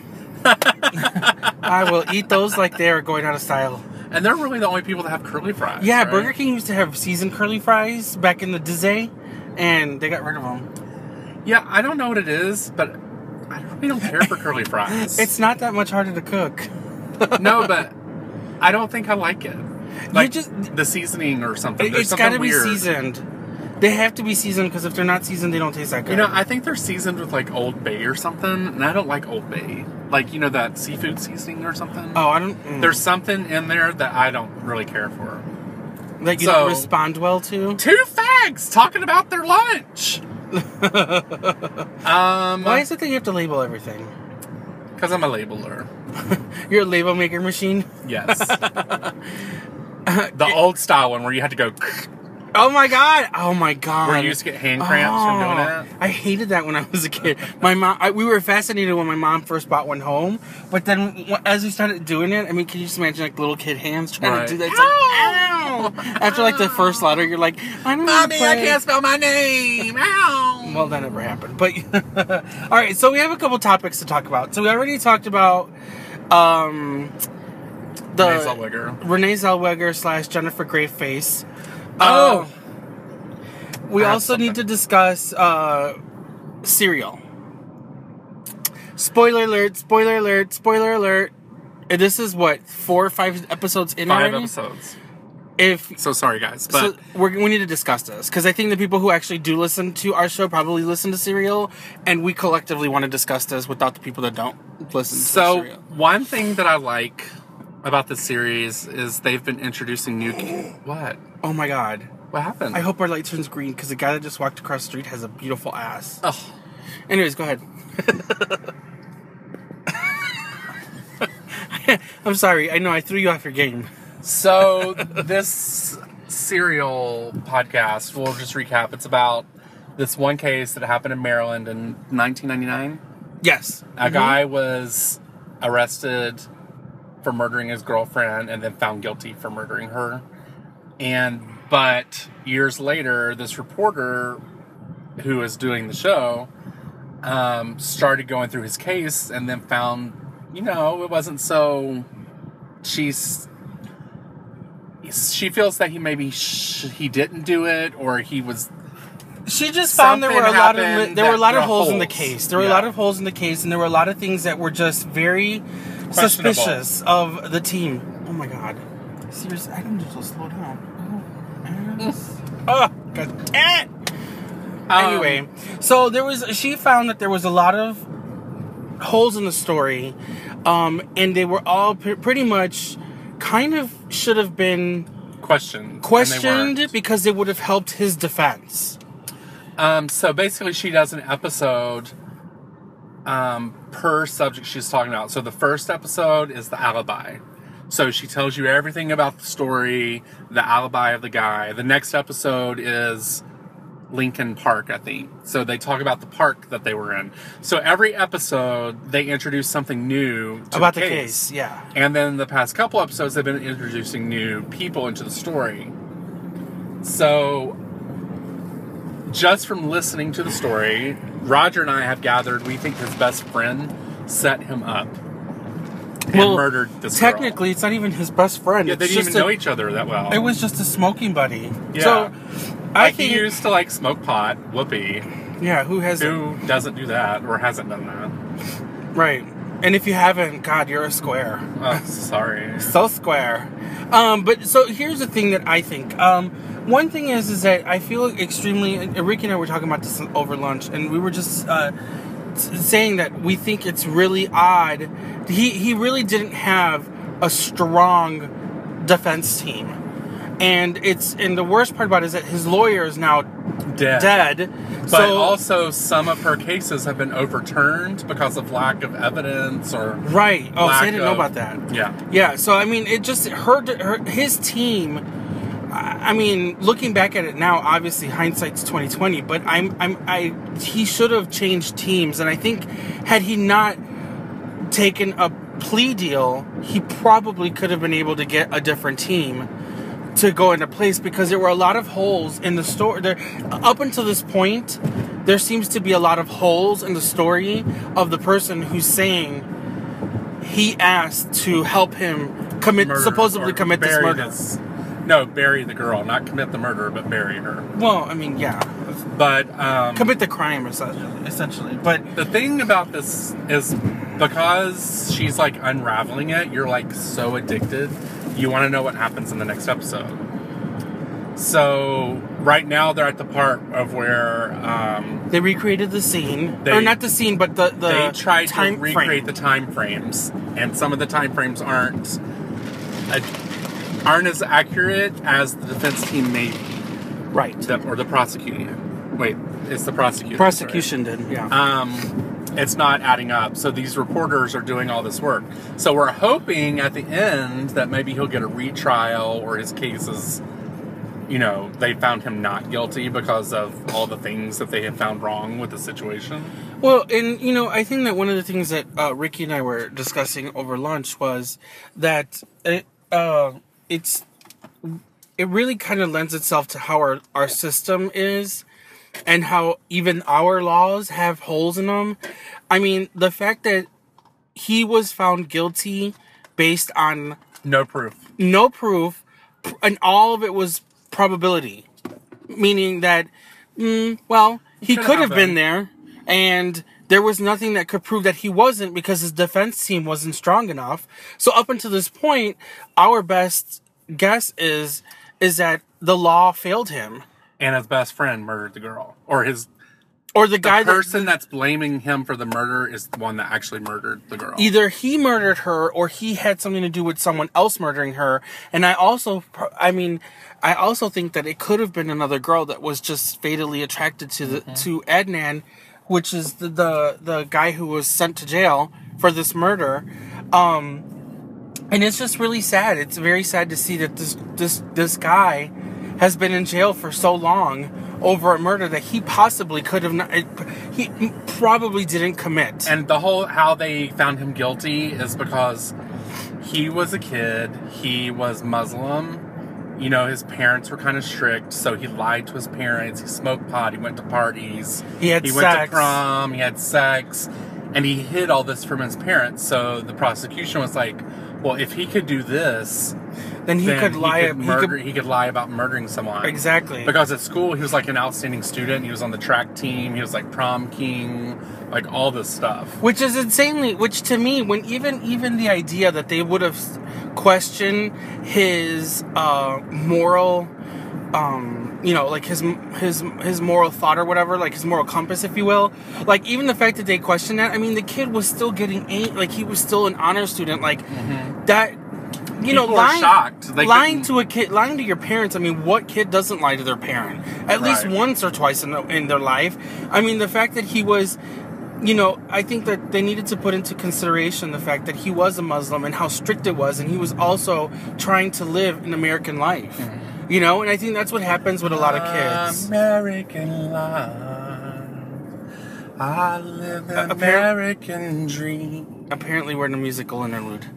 [SPEAKER 4] I will eat those like they are going out of style.
[SPEAKER 5] And they're really the only people that have curly fries.
[SPEAKER 4] Yeah,
[SPEAKER 5] right?
[SPEAKER 4] Burger King used to have seasoned curly fries back in the day, and they got rid of them.
[SPEAKER 5] Yeah, I don't know what it is, but I really don't care for curly fries.
[SPEAKER 4] It's not that much harder to cook.
[SPEAKER 5] No, but I don't think I like it. Like
[SPEAKER 4] just-
[SPEAKER 5] the seasoning or something.
[SPEAKER 4] It,
[SPEAKER 5] There's
[SPEAKER 4] it's
[SPEAKER 5] something
[SPEAKER 4] got to be
[SPEAKER 5] weird.
[SPEAKER 4] seasoned. They have to be seasoned because if they're not seasoned, they don't taste that good.
[SPEAKER 5] You know, I think they're seasoned with like Old Bay or something, and I don't like Old Bay. Like, you know, that seafood seasoning or something.
[SPEAKER 4] oh, I don't. Mm.
[SPEAKER 5] There's something in there that I don't really care for.
[SPEAKER 4] that you
[SPEAKER 5] so-
[SPEAKER 4] don't respond well to.
[SPEAKER 5] Two fags talking about their lunch. um,
[SPEAKER 4] Why is it that you have to label everything?
[SPEAKER 5] Because I'm a labeler.
[SPEAKER 4] You're a label maker machine.
[SPEAKER 5] Yes. The old style one where you had to go.
[SPEAKER 4] Oh my god! Oh my god!
[SPEAKER 5] Where you used to get hand cramps from doing it.
[SPEAKER 4] I hated that when I was a kid. My mom, I, we were fascinated when my mom first bought one home, but then w- as we started doing it, I mean, can you just imagine like little kid hands trying
[SPEAKER 5] Right.
[SPEAKER 4] to do that? It's like, ow! After like the first letter, you're like, I don't wanna
[SPEAKER 5] Mommy, I
[SPEAKER 4] play.
[SPEAKER 5] can't spell my name. Ow.
[SPEAKER 4] Well, that never happened. But all right, so we have a couple topics to talk about. So we already talked about um, the
[SPEAKER 5] Renee Zellweger.
[SPEAKER 4] Renee Zellweger slash Jennifer Grey Face.
[SPEAKER 5] Oh.
[SPEAKER 4] Uh, we
[SPEAKER 5] I have
[SPEAKER 4] also
[SPEAKER 5] something.
[SPEAKER 4] need to discuss uh, Serial. Spoiler alert! Spoiler alert! Spoiler alert! And this is what four or five episodes in
[SPEAKER 5] Five
[SPEAKER 4] already.
[SPEAKER 5] episodes.
[SPEAKER 4] If
[SPEAKER 5] So sorry, guys, but
[SPEAKER 4] so we're, we need to discuss this because I think the people who actually do listen to our show probably listen to Serial, and we collectively want to discuss this without the people that don't listen to
[SPEAKER 5] so
[SPEAKER 4] Serial.
[SPEAKER 5] one thing that I like about the series is they've been introducing new. What?
[SPEAKER 4] Oh my god!
[SPEAKER 5] What happened?
[SPEAKER 4] I hope our light turns green because the guy that just walked across the street has a beautiful ass.
[SPEAKER 5] Ugh.
[SPEAKER 4] Anyways, go ahead. I'm sorry. I know I threw you off your game.
[SPEAKER 5] So this serial podcast, we'll just recap. It's about this one case that happened in Maryland in nineteen ninety-nine.
[SPEAKER 4] Yes.
[SPEAKER 5] A guy was arrested for murdering his girlfriend and then found guilty for murdering her. And, but years later, this reporter who was doing the show um, started going through his case and then found, you know, it wasn't so, she's, she feels that he maybe, sh- he didn't do it, or he was,
[SPEAKER 4] She just found there were a lot of
[SPEAKER 5] happened
[SPEAKER 4] there were a lot
[SPEAKER 5] that
[SPEAKER 4] of holes,
[SPEAKER 5] holes.
[SPEAKER 4] in the case. There were
[SPEAKER 5] Yeah.
[SPEAKER 4] a lot of holes in the case, and there were a lot of things that were just very suspicious of the team. Oh my god! Seriously, I need to slow down. Oh, ass. Oh, god damn it!
[SPEAKER 5] Um,
[SPEAKER 4] Anyway, so there was. She found that there was a lot of holes in the story, um, and they were all p- pretty much kind of should have been
[SPEAKER 5] questioned.
[SPEAKER 4] questioned because they would have helped his defense.
[SPEAKER 5] Um, so basically, she does an episode um, per subject she's talking about. So the first episode is the alibi. So she tells you everything about the story, the alibi of the guy. The next episode is Lincoln Park, I think. So they talk about the park that they were in. So every episode, they introduce something new to
[SPEAKER 4] About
[SPEAKER 5] the
[SPEAKER 4] the
[SPEAKER 5] case.
[SPEAKER 4] case, yeah.
[SPEAKER 5] And then the past couple episodes, they've been introducing new people into the story. So just from listening to the story, Roger and I have gathered we think his best friend set him up and
[SPEAKER 4] Well,
[SPEAKER 5] murdered this girl.
[SPEAKER 4] Technically, it's not even his best friend.
[SPEAKER 5] Yeah,
[SPEAKER 4] It's
[SPEAKER 5] they didn't
[SPEAKER 4] just
[SPEAKER 5] even
[SPEAKER 4] a-
[SPEAKER 5] know each other that well.
[SPEAKER 4] It was just a smoking buddy.
[SPEAKER 5] Yeah.
[SPEAKER 4] So, I
[SPEAKER 5] like
[SPEAKER 4] think,
[SPEAKER 5] he used to like smoke pot, Whoopi,
[SPEAKER 4] yeah, who has
[SPEAKER 5] who doesn't do that or hasn't done that.
[SPEAKER 4] right? And if you haven't, God, you're a square.
[SPEAKER 5] Oh, sorry.
[SPEAKER 4] So square. Um, but so here's the thing that I think. Um, one thing is, is that I feel extremely. And Ricky and I were talking about this over lunch, and we were just uh, saying that we think it's really odd. He he really didn't have a strong defense team, and it's and the worst part about it is that his lawyer is now
[SPEAKER 5] Dead.
[SPEAKER 4] dead.
[SPEAKER 5] But
[SPEAKER 4] so
[SPEAKER 5] also, some of her cases have been overturned because of lack of evidence or
[SPEAKER 4] right. Oh, so
[SPEAKER 5] lack
[SPEAKER 4] I didn't know
[SPEAKER 5] of-
[SPEAKER 4] about that.
[SPEAKER 5] Yeah.
[SPEAKER 4] Yeah, so I mean, it just her, her his team. I I mean, looking back at it now, obviously hindsight's twenty twenty. But I'm, I'm, I he should have changed teams, and I think had he not taken a plea deal, he probably could have been able to get a different team to go into place because there were a lot of holes in the story. There, up until this point, there seems to be a lot of holes in the story of the person who's saying he asked to help him commit,
[SPEAKER 5] Murder
[SPEAKER 4] supposedly
[SPEAKER 5] or
[SPEAKER 4] commit this
[SPEAKER 5] bury
[SPEAKER 4] murder.
[SPEAKER 5] this- no, bury the girl, not commit the murder, but bury her.
[SPEAKER 4] Well, I mean, yeah,
[SPEAKER 5] But um,
[SPEAKER 4] commit the crime essentially. essentially. But
[SPEAKER 5] the thing about this is because she's like unraveling it, you're like so addicted. You want to know what happens in the next episode. So right now they're at the part of where um,
[SPEAKER 4] they recreated the scene,
[SPEAKER 5] They-
[SPEAKER 4] or not the scene, but the the
[SPEAKER 5] they tried to
[SPEAKER 4] time
[SPEAKER 5] recreate
[SPEAKER 4] frame.
[SPEAKER 5] the time frames, and some of the time frames aren't uh, aren't as accurate as the defense team made
[SPEAKER 4] right.
[SPEAKER 5] them, or the prosecuting. Wait, it's the prosecution.
[SPEAKER 4] Prosecution did, yeah.
[SPEAKER 5] Um, it's not adding up. So these reporters are doing all this work. So we're hoping at the end that maybe he'll get a retrial or his case is, you know, they found him not guilty because of all the things that they had found wrong with the situation.
[SPEAKER 4] Well, and you know, I think that one of the things that uh, Ricky and I were discussing over lunch was that it, uh, it's it really kind of lends itself to how our, our system is and how even our laws have holes in them. I mean, the fact that he was found guilty based on
[SPEAKER 5] No proof.
[SPEAKER 4] no proof, and all of it was probability, meaning that, mm, well, he
[SPEAKER 5] could
[SPEAKER 4] could
[SPEAKER 5] have
[SPEAKER 4] have been
[SPEAKER 5] been.
[SPEAKER 4] there, and there was nothing that could prove that he wasn't because his defense team wasn't strong enough. So up until this point, our best guess is is that the law failed him,
[SPEAKER 5] And his best friend murdered the girl. Or his
[SPEAKER 4] or the
[SPEAKER 5] the
[SPEAKER 4] guy that
[SPEAKER 5] person that's blaming him for the murder is the one that actually murdered the girl.
[SPEAKER 4] either he murdered her or he had something to do with someone else murdering her. And I also, I mean, I also think that it could have been another girl that was just fatally attracted to the, to Adnan, which is the, the, the guy who was sent to jail for this murder. Um, and it's just really sad. It's very sad to see that this, this, this guy has been in jail for so long over a murder that he possibly could have not, he probably didn't commit.
[SPEAKER 5] And the whole how they found him guilty is because he was a kid, he was Muslim, you know, his parents were kind of strict, so he lied to his parents. He smoked pot. He went to parties.
[SPEAKER 4] He had
[SPEAKER 5] He
[SPEAKER 4] sex.
[SPEAKER 5] went to prom. He had sex. And he hid all this from his parents. So the prosecution was like, well, if he could do this,
[SPEAKER 4] Then he
[SPEAKER 5] then
[SPEAKER 4] could lie.
[SPEAKER 5] He could,
[SPEAKER 4] he
[SPEAKER 5] murder,
[SPEAKER 4] could-
[SPEAKER 5] he could lie about murdering someone.
[SPEAKER 4] Exactly.
[SPEAKER 5] Because at school, he was like an outstanding student. He was on the track team. He was like prom king, like all this stuff.
[SPEAKER 4] Which is insanely, which to me, when even even the idea that they would have questioned his uh, moral, um, you know, like his his his moral thought or whatever, like his moral compass, if you will, like even the fact that they questioned that, I mean, the kid was still getting eight, like he was still an honor student, like that. You know,
[SPEAKER 5] People were
[SPEAKER 4] lying,
[SPEAKER 5] shocked. They
[SPEAKER 4] lying
[SPEAKER 5] couldn't-
[SPEAKER 4] to a kid, lying to your parents. I mean, what kid doesn't lie to their parent at least
[SPEAKER 5] Right.
[SPEAKER 4] once or twice in, in their life? I mean, the fact that he was, you know, I think that they needed to put into consideration the fact that he was a Muslim and how strict it was, and he was also trying to live an American life.
[SPEAKER 5] Mm-hmm.
[SPEAKER 4] You know, and I think that's what happens with a lot of kids.
[SPEAKER 5] American life. I live an
[SPEAKER 4] Uh, appar-
[SPEAKER 5] American dream.
[SPEAKER 4] Apparently, we're in a musical interlude.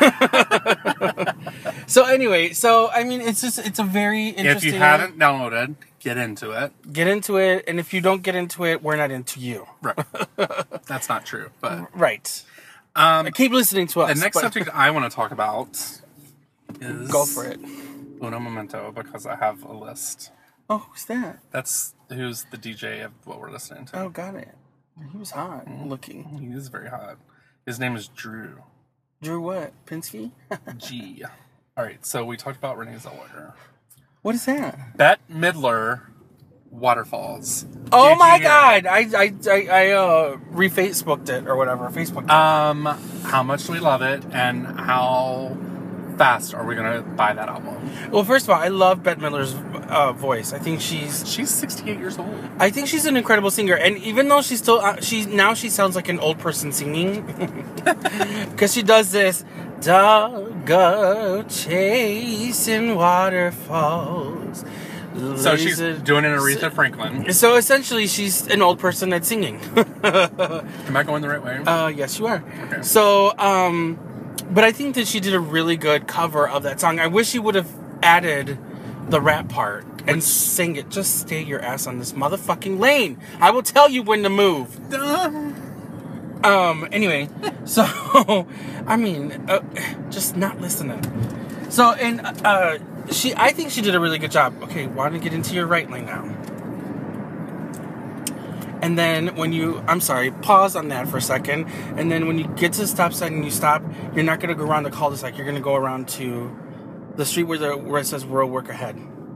[SPEAKER 4] So anyway, so I mean, it's just it's a very
[SPEAKER 5] If
[SPEAKER 4] interesting.
[SPEAKER 5] you haven't downloaded, get into it.
[SPEAKER 4] Get into it, and if you don't get into it, we're not into you.
[SPEAKER 5] Right. That's not true, but
[SPEAKER 4] Right.
[SPEAKER 5] um,
[SPEAKER 4] Keep listening to us.
[SPEAKER 5] the next
[SPEAKER 4] but-
[SPEAKER 5] subject I want to talk about is
[SPEAKER 4] Go for it.
[SPEAKER 5] Uno Momento, because I have a list.
[SPEAKER 4] Oh, who's that?
[SPEAKER 5] That's who's the D J of what we're listening to.
[SPEAKER 4] Oh, got it. He was hot looking.
[SPEAKER 5] He is very hot. His name is Drew.
[SPEAKER 4] Drew what? Pinsky?
[SPEAKER 5] G. All right, so we talked about Renee Zellweger.
[SPEAKER 4] What is that?
[SPEAKER 5] Bette Midler, Waterfalls.
[SPEAKER 4] Oh
[SPEAKER 5] Did
[SPEAKER 4] my
[SPEAKER 5] you hear
[SPEAKER 4] God! I I I, I uh re-Facebooked it or whatever. Facebook.
[SPEAKER 5] it? Um, how much do we love it, and how fast are we gonna buy that album?
[SPEAKER 4] Well, first of all, I love Bette Midler's uh, voice. I think she's
[SPEAKER 5] She's sixty-eight years old.
[SPEAKER 4] I think she's an incredible singer, and even though she's still uh, she now she sounds like an old person singing because she does this doggo chasing waterfalls.
[SPEAKER 5] So she's
[SPEAKER 4] laser-
[SPEAKER 5] doing an Aretha Franklin.
[SPEAKER 4] So essentially, she's an old person that's singing.
[SPEAKER 5] Am I going the right way?
[SPEAKER 4] uh, yes, you are.
[SPEAKER 5] Okay.
[SPEAKER 4] So, um, but I think that she did a really good cover of that song. I wish she would have added the rap part and sing it. Just stay your ass on this motherfucking lane. I will tell you when to move. Um, anyway, so, I mean, uh, just not listening. So, and, uh, she, I think she did a really good job. Okay, why don't you get into your right lane now? And then when you, I'm sorry, pause on that for a second. And then when you get to the stop sign and you stop, you're not going to go around the cul-de-sac. You're going to go around to the street where the where it says "Road Work Ahead."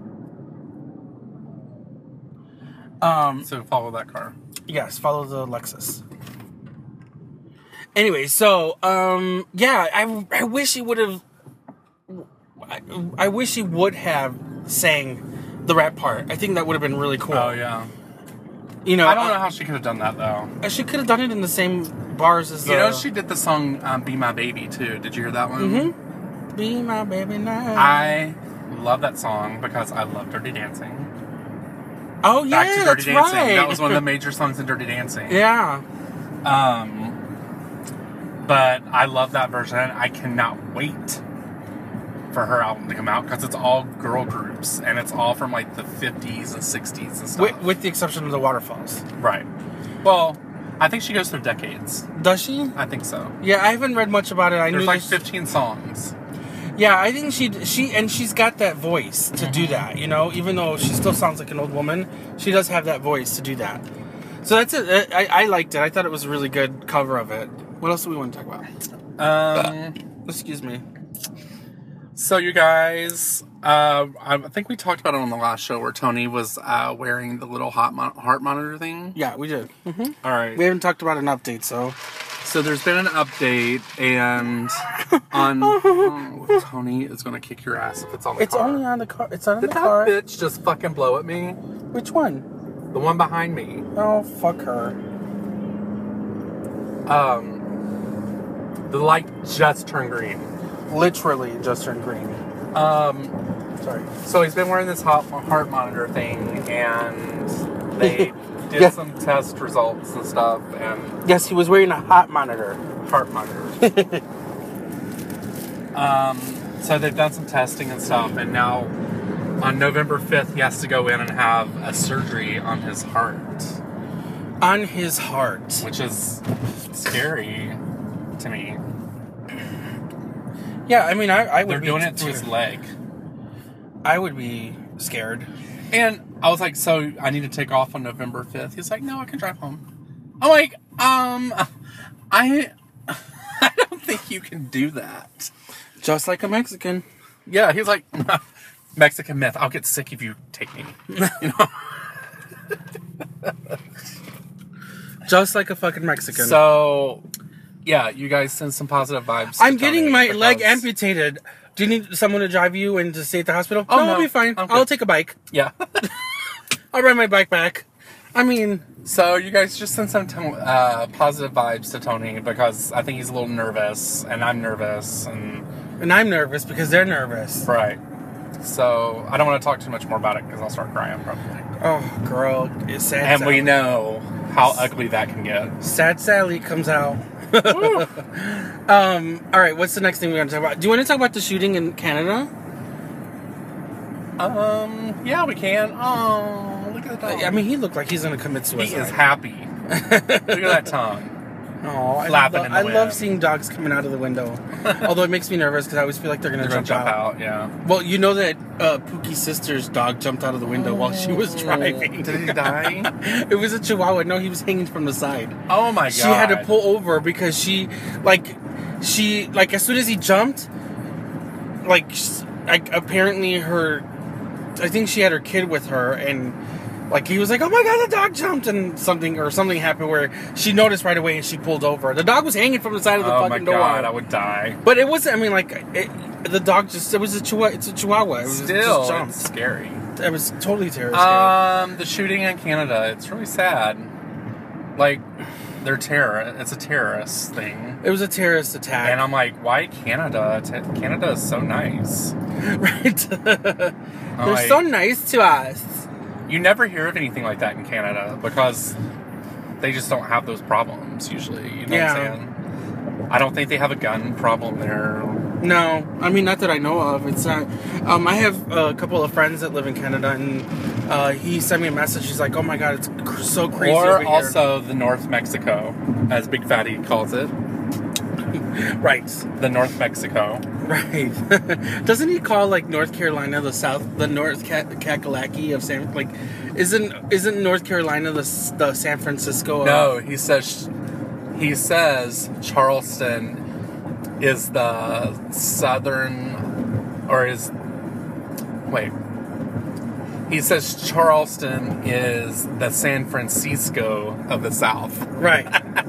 [SPEAKER 4] Um,
[SPEAKER 5] So follow that car.
[SPEAKER 4] yes, follow the Lexus. Anyway, so um, yeah, I I wish he would have. I, I wish he would have sang the rap part. I think that would have been really cool.
[SPEAKER 5] Oh yeah.
[SPEAKER 4] You know,
[SPEAKER 5] I don't know how she could have done that though.
[SPEAKER 4] Uh, She could have done it in the same bars as
[SPEAKER 5] You
[SPEAKER 4] the,
[SPEAKER 5] know, she did the song um, "Be My Baby" too. Did you hear that one?
[SPEAKER 4] Mm-hmm. Be my baby now.
[SPEAKER 5] I love that song because I love Dirty Dancing.
[SPEAKER 4] oh yeah,
[SPEAKER 5] Back to Dirty
[SPEAKER 4] that's
[SPEAKER 5] Dancing.
[SPEAKER 4] right.
[SPEAKER 5] That was one of the major songs in Dirty Dancing.
[SPEAKER 4] yeah.
[SPEAKER 5] Um, but I love that version. I cannot wait for her album to come out because it's all girl groups and it's all from like the fifties and sixties and stuff.
[SPEAKER 4] With, with the exception of the Waterfalls.
[SPEAKER 5] Right. Well, I think she goes through decades.
[SPEAKER 4] Does she?
[SPEAKER 5] I think so.
[SPEAKER 4] Yeah, I haven't read much about it. I
[SPEAKER 5] There's
[SPEAKER 4] knew
[SPEAKER 5] like
[SPEAKER 4] this-
[SPEAKER 5] fifteen songs.
[SPEAKER 4] Yeah, I think she she and she's got that voice to do that. You know, even though she still sounds like an old woman, she does have that voice to do that. So that's it. I, I liked it. I thought it was a really good cover of it. What else do we want to talk about?
[SPEAKER 5] Um,
[SPEAKER 4] Excuse me.
[SPEAKER 5] so you guys, uh, I think we talked about it on the last show where Tony was uh, wearing the little hot mon- heart monitor thing.
[SPEAKER 4] Yeah, we did. Mm-hmm.
[SPEAKER 5] All right.
[SPEAKER 4] We haven't talked about an update, so
[SPEAKER 5] So there's been an update, and on oh, Tony is gonna kick your ass if it's on the
[SPEAKER 4] it's
[SPEAKER 5] car.
[SPEAKER 4] only on the car. It's on
[SPEAKER 5] Did
[SPEAKER 4] the
[SPEAKER 5] that
[SPEAKER 4] car.
[SPEAKER 5] bitch just fucking blow at me?
[SPEAKER 4] Which one?
[SPEAKER 5] The one behind me.
[SPEAKER 4] Oh, fuck her.
[SPEAKER 5] Um, the light just turned green.
[SPEAKER 4] Literally just turned green.
[SPEAKER 5] Um,
[SPEAKER 4] Sorry.
[SPEAKER 5] so he's been wearing this hot heart monitor thing, and they did
[SPEAKER 4] Yeah.
[SPEAKER 5] some test results and stuff, and
[SPEAKER 4] Yes, he was wearing a hot monitor.
[SPEAKER 5] heart monitor. um, so they've done some testing and stuff, and now On November fifth, he has to go in and have a surgery on his heart,
[SPEAKER 4] On his heart.
[SPEAKER 5] which is scary to me.
[SPEAKER 4] Yeah, I mean, I, I would
[SPEAKER 5] They're
[SPEAKER 4] be
[SPEAKER 5] doing it to
[SPEAKER 4] too.
[SPEAKER 5] his leg.
[SPEAKER 4] I would be scared.
[SPEAKER 5] And I was like, so I need to take off on November fifth. He's like, no, I can drive home. I'm like, um, I, I don't think you can do that.
[SPEAKER 4] Just like a Mexican.
[SPEAKER 5] Yeah, he's like, Mexican myth. I'll get sick if you take me. You know?
[SPEAKER 4] Just like a fucking Mexican.
[SPEAKER 5] So, yeah, you guys send some positive vibes. to
[SPEAKER 4] I'm getting
[SPEAKER 5] Tony
[SPEAKER 4] my
[SPEAKER 5] because-
[SPEAKER 4] leg amputated. Do you need someone to drive you and to stay at the hospital?
[SPEAKER 5] Oh,
[SPEAKER 4] no,
[SPEAKER 5] no.
[SPEAKER 4] I'll be fine.
[SPEAKER 5] I'm
[SPEAKER 4] I'll
[SPEAKER 5] good.
[SPEAKER 4] take a bike.
[SPEAKER 5] Yeah.
[SPEAKER 4] I'll ride my bike back. I mean,
[SPEAKER 5] So you guys just send some to- uh, positive vibes to Tony because I think he's a little nervous and I'm nervous and
[SPEAKER 4] and I'm nervous because they're nervous.
[SPEAKER 5] right. So I don't want to talk too much more about it because I'll start crying probably.
[SPEAKER 4] Oh, girl, it's sad.
[SPEAKER 5] And
[SPEAKER 4] Sally.
[SPEAKER 5] we know how ugly that can get.
[SPEAKER 4] Sad Sally comes out. um. All right. What's the next thing we're going to talk about? Do you want to talk about the shooting in Canada?
[SPEAKER 5] Um. Yeah, we can. Oh, look at the dog.
[SPEAKER 4] I mean, he looked like he's going to commit
[SPEAKER 5] he
[SPEAKER 4] suicide.
[SPEAKER 5] is happy. Look at that tongue.
[SPEAKER 4] Oh, I,
[SPEAKER 5] flapping
[SPEAKER 4] love,
[SPEAKER 5] in the
[SPEAKER 4] I love
[SPEAKER 5] wind.
[SPEAKER 4] seeing dogs coming out of the window. Although it makes me nervous because I always feel like they're going to
[SPEAKER 5] They're
[SPEAKER 4] jump,
[SPEAKER 5] gonna jump
[SPEAKER 4] out.
[SPEAKER 5] out. Yeah.
[SPEAKER 4] Well, you know that uh, Pookie's sister's dog jumped out of the window while she was driving.
[SPEAKER 5] Did he die?
[SPEAKER 4] It was a Chihuahua. No, he was hanging from the side.
[SPEAKER 5] Oh my god.
[SPEAKER 4] She had to pull over because she, like, she, like, as soon as he jumped, like, s- like apparently her, I think she had her kid with her, and, like, he was like, oh my god, the dog jumped, and something, or something happened where she noticed right away and she pulled over. The dog was hanging from the side of the
[SPEAKER 5] Oh my
[SPEAKER 4] fucking
[SPEAKER 5] god, I
[SPEAKER 4] door.
[SPEAKER 5] would die.
[SPEAKER 4] But it wasn't, I mean, like, it, the dog just, it was a chihuahua, it's a chihuahua. It was
[SPEAKER 5] Still,
[SPEAKER 4] just jumped.
[SPEAKER 5] it's scary.
[SPEAKER 4] It was totally terrible.
[SPEAKER 5] Um, the shooting in Canada, it's really sad. Like, they're terror. It's a terrorist thing.
[SPEAKER 4] It was a terrorist attack.
[SPEAKER 5] And I'm like, why Canada? T- Canada is so nice.
[SPEAKER 4] right? They're
[SPEAKER 5] like-
[SPEAKER 4] so nice to us.
[SPEAKER 5] You never hear of anything like that in Canada because they just don't have those problems usually. You know
[SPEAKER 4] Yeah.
[SPEAKER 5] what I'm saying? I don't think they have a gun problem there.
[SPEAKER 4] No, I mean, not that I know of. It's not. Um, I have a couple of friends that live in Canada, and uh, he sent me a message. He's like, "Oh my god, it's cr- so crazy over
[SPEAKER 5] Or
[SPEAKER 4] here."
[SPEAKER 5] also the North Mexico, as Big Fatty calls it.
[SPEAKER 4] right,
[SPEAKER 5] The North Mexico.
[SPEAKER 4] right. Doesn't he call like North Carolina the South, the North Ca- Kakalaki of San? Like, isn't isn't North Carolina the s- the San Francisco? Of,
[SPEAKER 5] No, he says he says Charleston is the southern or is wait. He says Charleston is the San Francisco of the South.
[SPEAKER 4] right.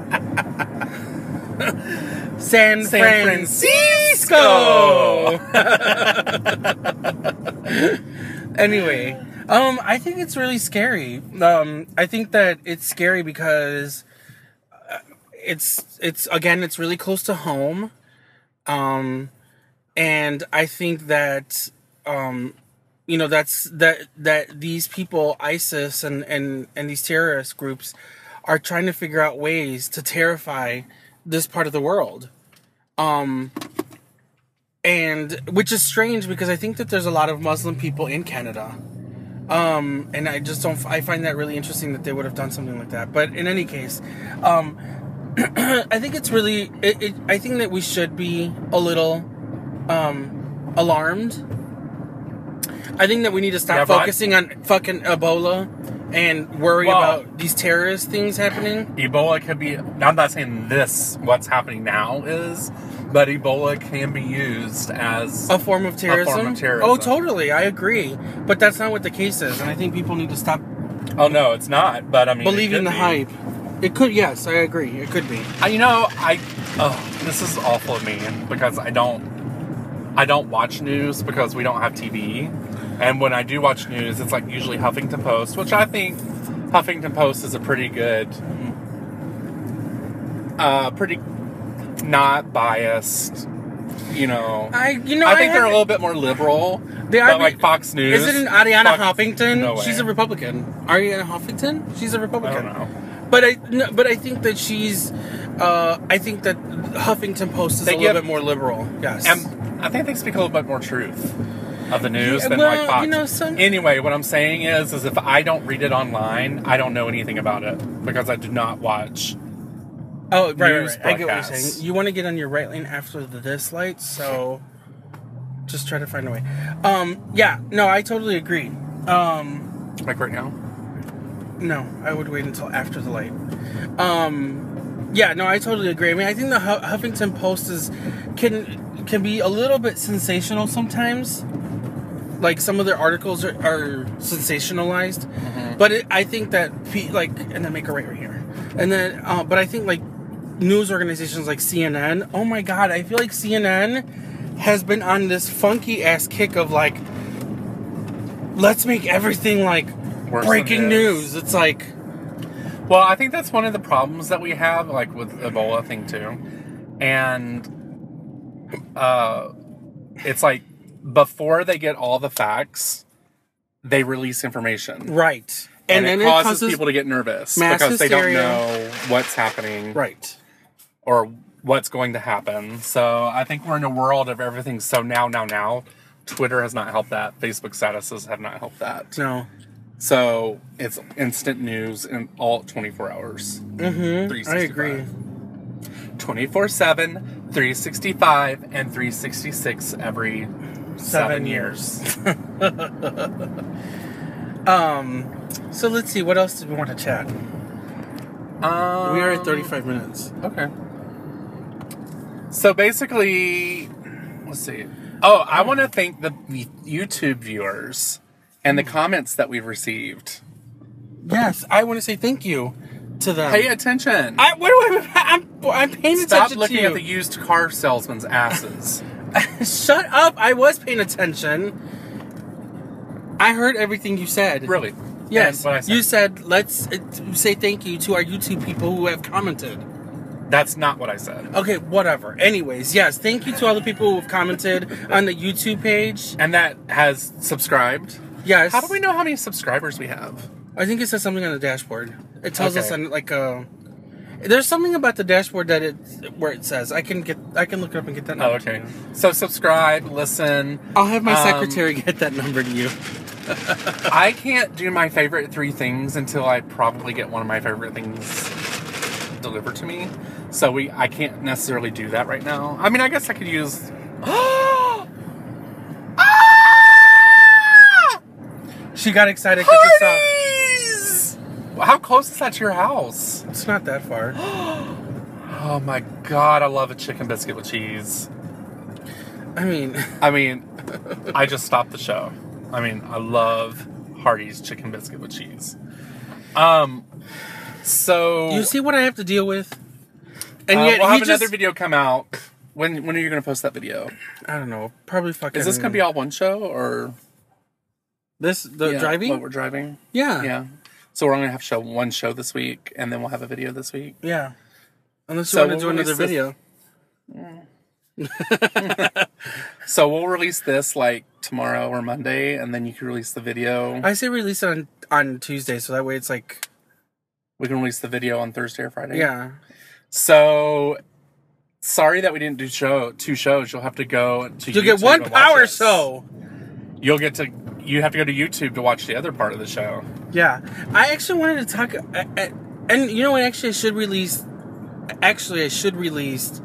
[SPEAKER 4] San,
[SPEAKER 5] San
[SPEAKER 4] Francisco. Anyway, um, I think it's really scary. Um, I think that it's scary because uh, it's it's again it's really close to home, um, and I think that um, you know that's that that these people, ISIS and and and these terrorist groups, are trying to figure out ways to terrify this part of the world. Um, and which is strange because I think that there's a lot of Muslim people in Canada. Um, and I just don't, I find that really interesting that they would have done something like that. But in any case, um, I think it's really, it, it, I think that we should be a little, um, alarmed. I think that we need to stop
[SPEAKER 5] Yeah, but-
[SPEAKER 4] focusing on fucking Ebola and worry
[SPEAKER 5] Well-
[SPEAKER 4] about these terrorist things happening.
[SPEAKER 5] Ebola could be. I'm not saying this. What's happening now is, but Ebola can be used as
[SPEAKER 4] A form of terrorism?
[SPEAKER 5] of terrorism.
[SPEAKER 4] Oh, totally. I agree. But that's not what the case is. And I think people need to stop
[SPEAKER 5] Oh no, it's not. But I mean, it
[SPEAKER 4] believing
[SPEAKER 5] could
[SPEAKER 4] the
[SPEAKER 5] be.
[SPEAKER 4] hype. It could, yes, I agree. It could be.
[SPEAKER 5] I, you know, I. Oh, this is awful of me because I don't. I don't watch news because we don't have T V, and when I do watch news, it's like usually Huffington Post, which I think Huffington Post is a pretty good, uh, pretty not biased. You know,
[SPEAKER 4] I, you know,
[SPEAKER 5] I think
[SPEAKER 4] I
[SPEAKER 5] they're a
[SPEAKER 4] have-
[SPEAKER 5] little bit more liberal.
[SPEAKER 4] They are
[SPEAKER 5] but like Fox News.
[SPEAKER 4] Isn't Ariana
[SPEAKER 5] Fox-
[SPEAKER 4] Huffington?
[SPEAKER 5] No way.
[SPEAKER 4] She's a Republican. Ariana Huffington? She's a
[SPEAKER 5] I
[SPEAKER 4] Republican.
[SPEAKER 5] don't know.
[SPEAKER 4] But I, no, but I think that she's. Uh, I think that Huffington Post is
[SPEAKER 5] They
[SPEAKER 4] a little
[SPEAKER 5] give-
[SPEAKER 4] bit more liberal. Yes.
[SPEAKER 5] And I think they speak a little bit more truth. of the news
[SPEAKER 4] Yeah,
[SPEAKER 5] than
[SPEAKER 4] well,
[SPEAKER 5] like Fox.
[SPEAKER 4] you know, some-
[SPEAKER 5] Anyway, what I'm saying is, is if I don't read it online, I don't know anything about it because I do not watch.
[SPEAKER 4] Oh, right, right,
[SPEAKER 5] News
[SPEAKER 4] right. I get what you're
[SPEAKER 5] broadcasts.
[SPEAKER 4] saying. You want to get on your right lane after the this light, so just try to find a way. Um, yeah, no, I totally agree. Um,
[SPEAKER 5] Like right now.
[SPEAKER 4] no, I would wait until after the light. Um, yeah, no, I totally agree. I mean, I think the Hu- Huffington Post is can can be a little bit sensational sometimes. Like some of their articles are, are sensationalized,
[SPEAKER 5] Mm-hmm.
[SPEAKER 4] but it, I think that pe- like and then make a right right here, and then uh, but I think like news organizations like C N N. Oh my God, I feel like C N N has been on this funky ass kick of like, let's make everything like
[SPEAKER 5] Worse
[SPEAKER 4] breaking
[SPEAKER 5] than it is.
[SPEAKER 4] news. It's like,
[SPEAKER 5] Well, I think that's one of the problems that we have, like with the Ebola thing too, and uh, it's like before they get all the facts, they release information,
[SPEAKER 4] right,
[SPEAKER 5] and,
[SPEAKER 4] and,
[SPEAKER 5] it
[SPEAKER 4] then
[SPEAKER 5] causes,
[SPEAKER 4] it causes
[SPEAKER 5] people to get nervous
[SPEAKER 4] mass
[SPEAKER 5] because they don't
[SPEAKER 4] hysteria.
[SPEAKER 5] know what's happening,
[SPEAKER 4] right.
[SPEAKER 5] or what's going to happen. So I think we're in a world of everything so now, now, now. Twitter has not helped that. Facebook statuses have not helped that.
[SPEAKER 4] No,
[SPEAKER 5] So it's instant news in all twenty-four hours.
[SPEAKER 4] mm-hmm. I agree.
[SPEAKER 5] twenty-four seven, three sixty-five, and three sixty-six every seven,
[SPEAKER 4] Seven
[SPEAKER 5] years.
[SPEAKER 4] Um, so let's see. What else did we want to chat?
[SPEAKER 5] Um,
[SPEAKER 4] We are at thirty-five minutes.
[SPEAKER 5] Okay. So basically, let's see. Oh, I want to thank the YouTube viewers and the comments that we've received.
[SPEAKER 4] Yes, I want to say thank you to them.
[SPEAKER 5] Pay attention.
[SPEAKER 4] I what do I? I'm I'm paying
[SPEAKER 5] Stop
[SPEAKER 4] attention
[SPEAKER 5] looking
[SPEAKER 4] to you.
[SPEAKER 5] at the used car salesman's asses.
[SPEAKER 4] Shut up! I was paying attention. I heard everything you said.
[SPEAKER 5] Really?
[SPEAKER 4] Yes.
[SPEAKER 5] And what I said.
[SPEAKER 4] You said let's uh, say thank you to our YouTube people who have commented.
[SPEAKER 5] That's not what I said.
[SPEAKER 4] Okay, whatever. Anyways, yes, thank you to all the people who have commented on the YouTube page.
[SPEAKER 5] And that has subscribed.
[SPEAKER 4] Yes.
[SPEAKER 5] How do we know how many subscribers we have?
[SPEAKER 4] I think it says something on the dashboard. It tells us
[SPEAKER 5] Okay.
[SPEAKER 4] on like a. There's something about the dashboard that it where it says I can get I can look it up and get that
[SPEAKER 5] Oh,
[SPEAKER 4] number.
[SPEAKER 5] okay. So subscribe, listen.
[SPEAKER 4] I'll have my
[SPEAKER 5] Um,
[SPEAKER 4] secretary get that number to you.
[SPEAKER 5] I can't do my favorite three things until I probably get one of my favorite things delivered to me. So we, I can't necessarily do that right now. I mean, I guess I could use.
[SPEAKER 4] She got excited because she saw.
[SPEAKER 5] Hardee's! How close is that to your house?
[SPEAKER 4] It's not that far.
[SPEAKER 5] Oh my god, I love a chicken biscuit with cheese.
[SPEAKER 4] I mean,
[SPEAKER 5] I mean, I just stopped the show. I mean, I love Hardee's chicken biscuit with cheese. Um, so
[SPEAKER 4] you see what I have to deal with, and
[SPEAKER 5] uh,
[SPEAKER 4] yet
[SPEAKER 5] we'll
[SPEAKER 4] he
[SPEAKER 5] have
[SPEAKER 4] just.
[SPEAKER 5] another video come out. When when are you going to post that video?
[SPEAKER 4] I don't know. Probably fucking.
[SPEAKER 5] Is this going to be all one show or
[SPEAKER 4] this the
[SPEAKER 5] yeah,
[SPEAKER 4] driving?
[SPEAKER 5] What we're driving?
[SPEAKER 4] Yeah.
[SPEAKER 5] Yeah. So we're only going to have show one show this week, and then we'll have a video this week.
[SPEAKER 4] Yeah. Unless
[SPEAKER 5] So
[SPEAKER 4] you want to
[SPEAKER 5] we'll
[SPEAKER 4] do another
[SPEAKER 5] release
[SPEAKER 4] video.
[SPEAKER 5] So we'll release this like tomorrow or Monday, and then you can release the video.
[SPEAKER 4] I say release it on on Tuesday, so that way it's like.
[SPEAKER 5] We can release the video on Thursday or Friday.
[SPEAKER 4] Yeah.
[SPEAKER 5] So sorry that we didn't do show two shows. You'll have to go to
[SPEAKER 4] You'll
[SPEAKER 5] YouTube
[SPEAKER 4] get one
[SPEAKER 5] and watch
[SPEAKER 4] power
[SPEAKER 5] it.
[SPEAKER 4] show.
[SPEAKER 5] You'll get to you have to go to YouTube to watch the other part of the show.
[SPEAKER 4] Yeah, I actually wanted to talk, uh, uh, and you know what? Actually, I should release. Actually, I should release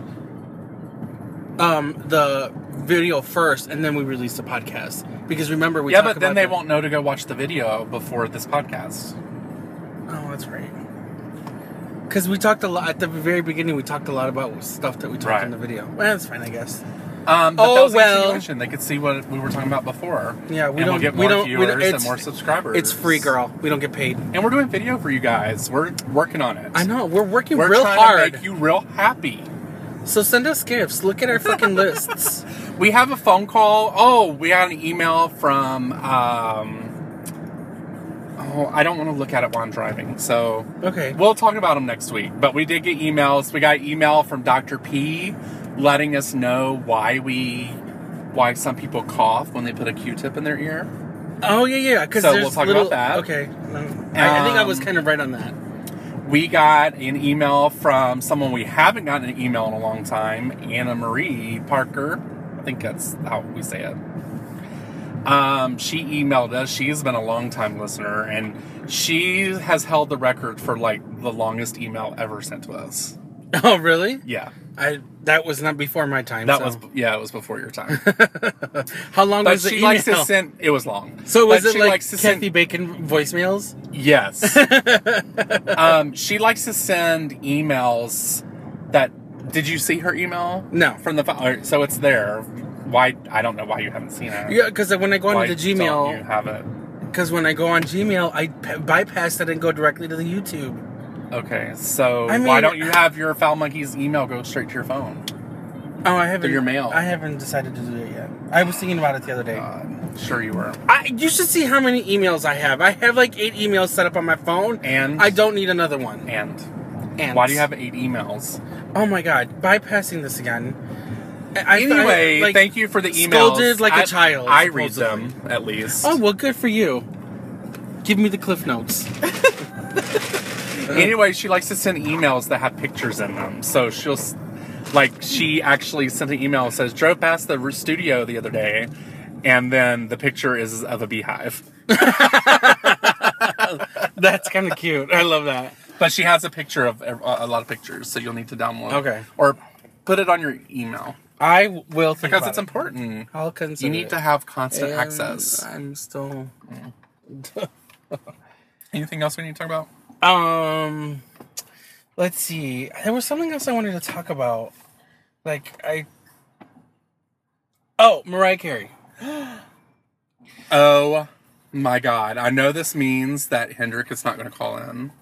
[SPEAKER 4] um, the video first, and then we release the podcast. Because remember, we
[SPEAKER 5] yeah,
[SPEAKER 4] talk
[SPEAKER 5] but then
[SPEAKER 4] about
[SPEAKER 5] they
[SPEAKER 4] the-
[SPEAKER 5] won't know to go watch the video before this podcast.
[SPEAKER 4] Oh, that's right. Because we talked a lot at the very beginning. We talked a lot about stuff that we talked
[SPEAKER 5] Right.
[SPEAKER 4] in the video. Well, that's fine, I guess.
[SPEAKER 5] Um, but
[SPEAKER 4] Oh,
[SPEAKER 5] that was a
[SPEAKER 4] well.
[SPEAKER 5] continuation. They could see what we were talking about before.
[SPEAKER 4] Yeah, we
[SPEAKER 5] and
[SPEAKER 4] don't
[SPEAKER 5] we'll get
[SPEAKER 4] we
[SPEAKER 5] more
[SPEAKER 4] don't
[SPEAKER 5] viewers
[SPEAKER 4] we don't,
[SPEAKER 5] and
[SPEAKER 4] it's,
[SPEAKER 5] more subscribers.
[SPEAKER 4] It's free, girl. We don't get paid.
[SPEAKER 5] And we're doing video for you guys. We're working on it.
[SPEAKER 4] I know we're working
[SPEAKER 5] We're
[SPEAKER 4] real
[SPEAKER 5] trying
[SPEAKER 4] hard.
[SPEAKER 5] to make you real happy.
[SPEAKER 4] So send us gifts. Look at our fucking lists.
[SPEAKER 5] We have a phone call. Oh, we got an email from. Um, oh, I don't want to look at it while I'm driving. So
[SPEAKER 4] Okay.
[SPEAKER 5] we'll talk about them next week. But we did get emails. We got email from Doctor P letting us know why we, why some people cough when they put a Q-tip in their ear.
[SPEAKER 4] Oh yeah, yeah. Because
[SPEAKER 5] So
[SPEAKER 4] there's
[SPEAKER 5] we'll talk
[SPEAKER 4] little,
[SPEAKER 5] about that.
[SPEAKER 4] Okay. No. I, I think I was
[SPEAKER 5] Um,
[SPEAKER 4] kind of right on that.
[SPEAKER 5] We got an email from someone we haven't gotten an email in a long time, Anna Marie Parker. I think that's how we say it. Um, she emailed us. She's been a long time listener, and she has held the record for like the longest email ever sent to us.
[SPEAKER 4] Oh, really?
[SPEAKER 5] Yeah.
[SPEAKER 4] I that was not before my time.
[SPEAKER 5] That
[SPEAKER 4] so.
[SPEAKER 5] was yeah, it was before your time.
[SPEAKER 4] How long
[SPEAKER 5] But
[SPEAKER 4] was the
[SPEAKER 5] she
[SPEAKER 4] email?
[SPEAKER 5] likes to send. It was long.
[SPEAKER 4] So was
[SPEAKER 5] But
[SPEAKER 4] it
[SPEAKER 5] she
[SPEAKER 4] like
[SPEAKER 5] likes to
[SPEAKER 4] Kathy
[SPEAKER 5] send,
[SPEAKER 4] Bacon voicemails?
[SPEAKER 5] Yes. um, she likes to send emails. That did you see her email?
[SPEAKER 4] No.
[SPEAKER 5] From the phone. So it's there. Why? I don't know why you haven't seen it.
[SPEAKER 4] Yeah, because when I go
[SPEAKER 5] Why
[SPEAKER 4] into the
[SPEAKER 5] don't
[SPEAKER 4] Gmail,
[SPEAKER 5] you have it?
[SPEAKER 4] because when I go on Gmail, I p- bypass it and go directly to the YouTube.
[SPEAKER 5] Okay, so
[SPEAKER 4] I
[SPEAKER 5] why
[SPEAKER 4] mean-
[SPEAKER 5] don't you have your Foul Monkeys email go straight to your phone?
[SPEAKER 4] Oh, I haven't.
[SPEAKER 5] Through your mail.
[SPEAKER 4] I haven't decided to do it yet. I was thinking about it the other day.
[SPEAKER 5] God, sure you were.
[SPEAKER 4] I, you should see how many emails I have. I have like eight emails set up on my phone,
[SPEAKER 5] And
[SPEAKER 4] I don't need another one.
[SPEAKER 5] and
[SPEAKER 4] And
[SPEAKER 5] why do you have eight emails?
[SPEAKER 4] Oh my god, bypassing this again. I,
[SPEAKER 5] Anyway,
[SPEAKER 4] I, like,
[SPEAKER 5] thank you for the emails.
[SPEAKER 4] Scolded like a
[SPEAKER 5] I-
[SPEAKER 4] child.
[SPEAKER 5] I read
[SPEAKER 4] supposedly.
[SPEAKER 5] them at least.
[SPEAKER 4] Oh well, good for you. Give me the cliff notes.
[SPEAKER 5] Anyway, she likes to send emails that have pictures in them. So she'll, s- like, she actually sent an email that says, drove past the r- studio the other day, and then the picture is of a beehive.
[SPEAKER 4] That's kind of cute. I love that.
[SPEAKER 5] But she has a picture of a, a lot of pictures, so you'll need to download.
[SPEAKER 4] Okay.
[SPEAKER 5] Or put it on your email.
[SPEAKER 4] I will think
[SPEAKER 5] Because
[SPEAKER 4] about
[SPEAKER 5] it's
[SPEAKER 4] it.
[SPEAKER 5] important.
[SPEAKER 4] I'll consider
[SPEAKER 5] You need
[SPEAKER 4] it.
[SPEAKER 5] to have constant
[SPEAKER 4] And
[SPEAKER 5] access.
[SPEAKER 4] I'm still.
[SPEAKER 5] Anything else we need to talk about?
[SPEAKER 4] Um, let's see. There was something else I wanted to talk about. Like I. Oh, Mariah Carey.
[SPEAKER 5] Oh my God. I know this means that Hendrik is not going to call in.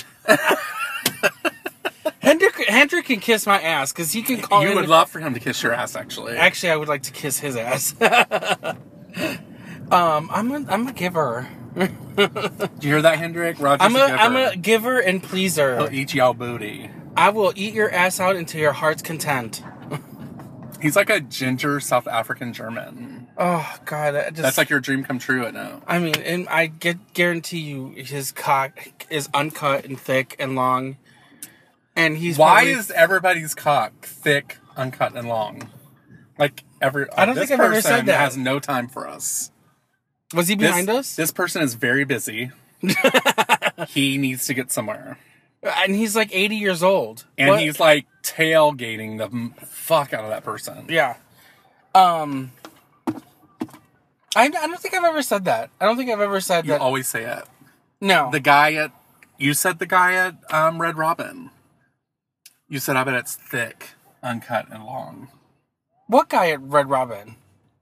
[SPEAKER 4] Hendrik, Hendrik can kiss my ass because he can call.
[SPEAKER 5] You
[SPEAKER 4] in
[SPEAKER 5] would love for him to kiss your ass, actually.
[SPEAKER 4] Actually, I would like to kiss his ass. um, I'm a, I'm a giver.
[SPEAKER 5] Do you hear that, Hendrik? Roger's
[SPEAKER 4] I'm a,
[SPEAKER 5] a giver.
[SPEAKER 4] I'm a giver and pleaser.
[SPEAKER 5] He'll eat y'all booty.
[SPEAKER 4] I will eat your ass out into your heart's content.
[SPEAKER 5] He's like a ginger South African German.
[SPEAKER 4] Oh God, I just,
[SPEAKER 5] That's like your dream come true, I know.
[SPEAKER 4] I mean, and I get guarantee you, his cock is uncut and thick and long, and he's
[SPEAKER 5] Why
[SPEAKER 4] probably-
[SPEAKER 5] is everybody's cock thick, uncut, and long? Like every.
[SPEAKER 4] I don't
[SPEAKER 5] this
[SPEAKER 4] think I've ever said
[SPEAKER 5] person
[SPEAKER 4] that.
[SPEAKER 5] Has no time for us.
[SPEAKER 4] Was he behind
[SPEAKER 5] this,
[SPEAKER 4] us?
[SPEAKER 5] This person is very busy. He needs to get somewhere,
[SPEAKER 4] And he's like eighty years old,
[SPEAKER 5] and
[SPEAKER 4] What?
[SPEAKER 5] he's like tailgating the m- fuck out of that person.
[SPEAKER 4] Yeah. Um. I, I don't think I've ever said that. I don't think I've ever said
[SPEAKER 5] You
[SPEAKER 4] that.
[SPEAKER 5] always say it.
[SPEAKER 4] No.
[SPEAKER 5] The guy at you said the guy at um, Red Robin. You said I bet it's thick, uncut, and long.
[SPEAKER 4] What guy at Red Robin?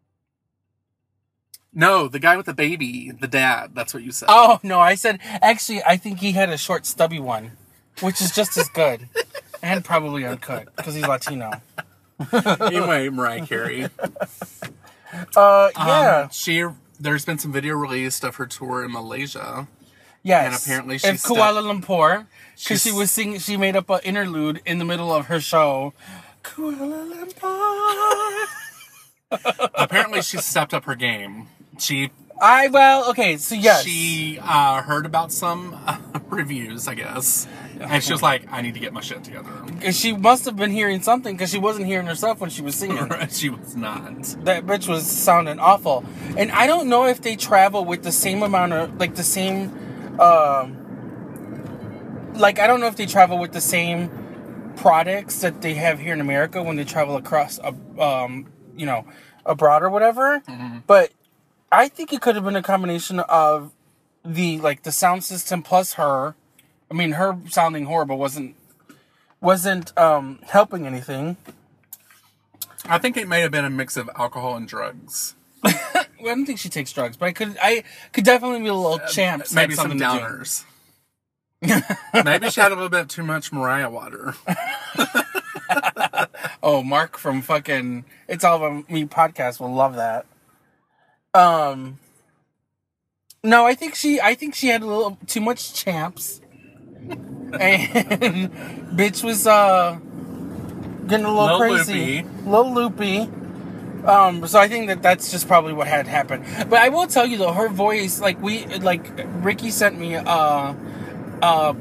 [SPEAKER 5] No, the guy with the baby, the dad. That's what you said.
[SPEAKER 4] Oh no, I said actually. I think he had a short, stubby one, which is just as good, and probably uncut because he's Latino.
[SPEAKER 5] Anyway, Mariah Carey.
[SPEAKER 4] Uh, yeah,
[SPEAKER 5] Um, she there's been some video released of her tour in Malaysia.
[SPEAKER 4] yes.
[SPEAKER 5] and apparently
[SPEAKER 4] in
[SPEAKER 5] she's
[SPEAKER 4] Kuala Lumpur because
[SPEAKER 5] She's-
[SPEAKER 4] she was singing. She made up an interlude in the middle of her show. Kuala Lumpur.
[SPEAKER 5] Apparently, she stepped up her game. She
[SPEAKER 4] I well, okay, so yes,
[SPEAKER 5] she uh, heard about some uh, reviews, I guess, and she was like, "I need to get my shit together."
[SPEAKER 4] she must have been hearing something because she wasn't hearing herself when she was singing.
[SPEAKER 5] She was not.
[SPEAKER 4] That bitch was sounding awful. And I don't know if they travel with the same amount of, like, the same, um, like, I don't know if they travel with the same products that they have here in America when they travel across, a, um, you know, abroad or whatever.
[SPEAKER 5] Mm-hmm.
[SPEAKER 4] But I think it could have been a combination of the, like, the sound system plus her. I mean, her sounding horrible wasn't, wasn't, um, helping anything.
[SPEAKER 5] I think it may have been a mix of alcohol and drugs.
[SPEAKER 4] Well, I don't think she takes drugs, but I could, I could definitely be a little champ.
[SPEAKER 5] Uh, Maybe some downers. Maybe she had a little bit too much Mariah water.
[SPEAKER 4] Oh, Mark from fucking It's All About Me podcast will love that. Um, no, I think she, I think she had a little too much champs, and bitch was uh getting a little,
[SPEAKER 5] Little
[SPEAKER 4] crazy,
[SPEAKER 5] loopy.
[SPEAKER 4] little loopy. Um, so I think that that's just probably what had happened. But I will tell you though, her voice, like we, like Ricky sent me, uh, uh.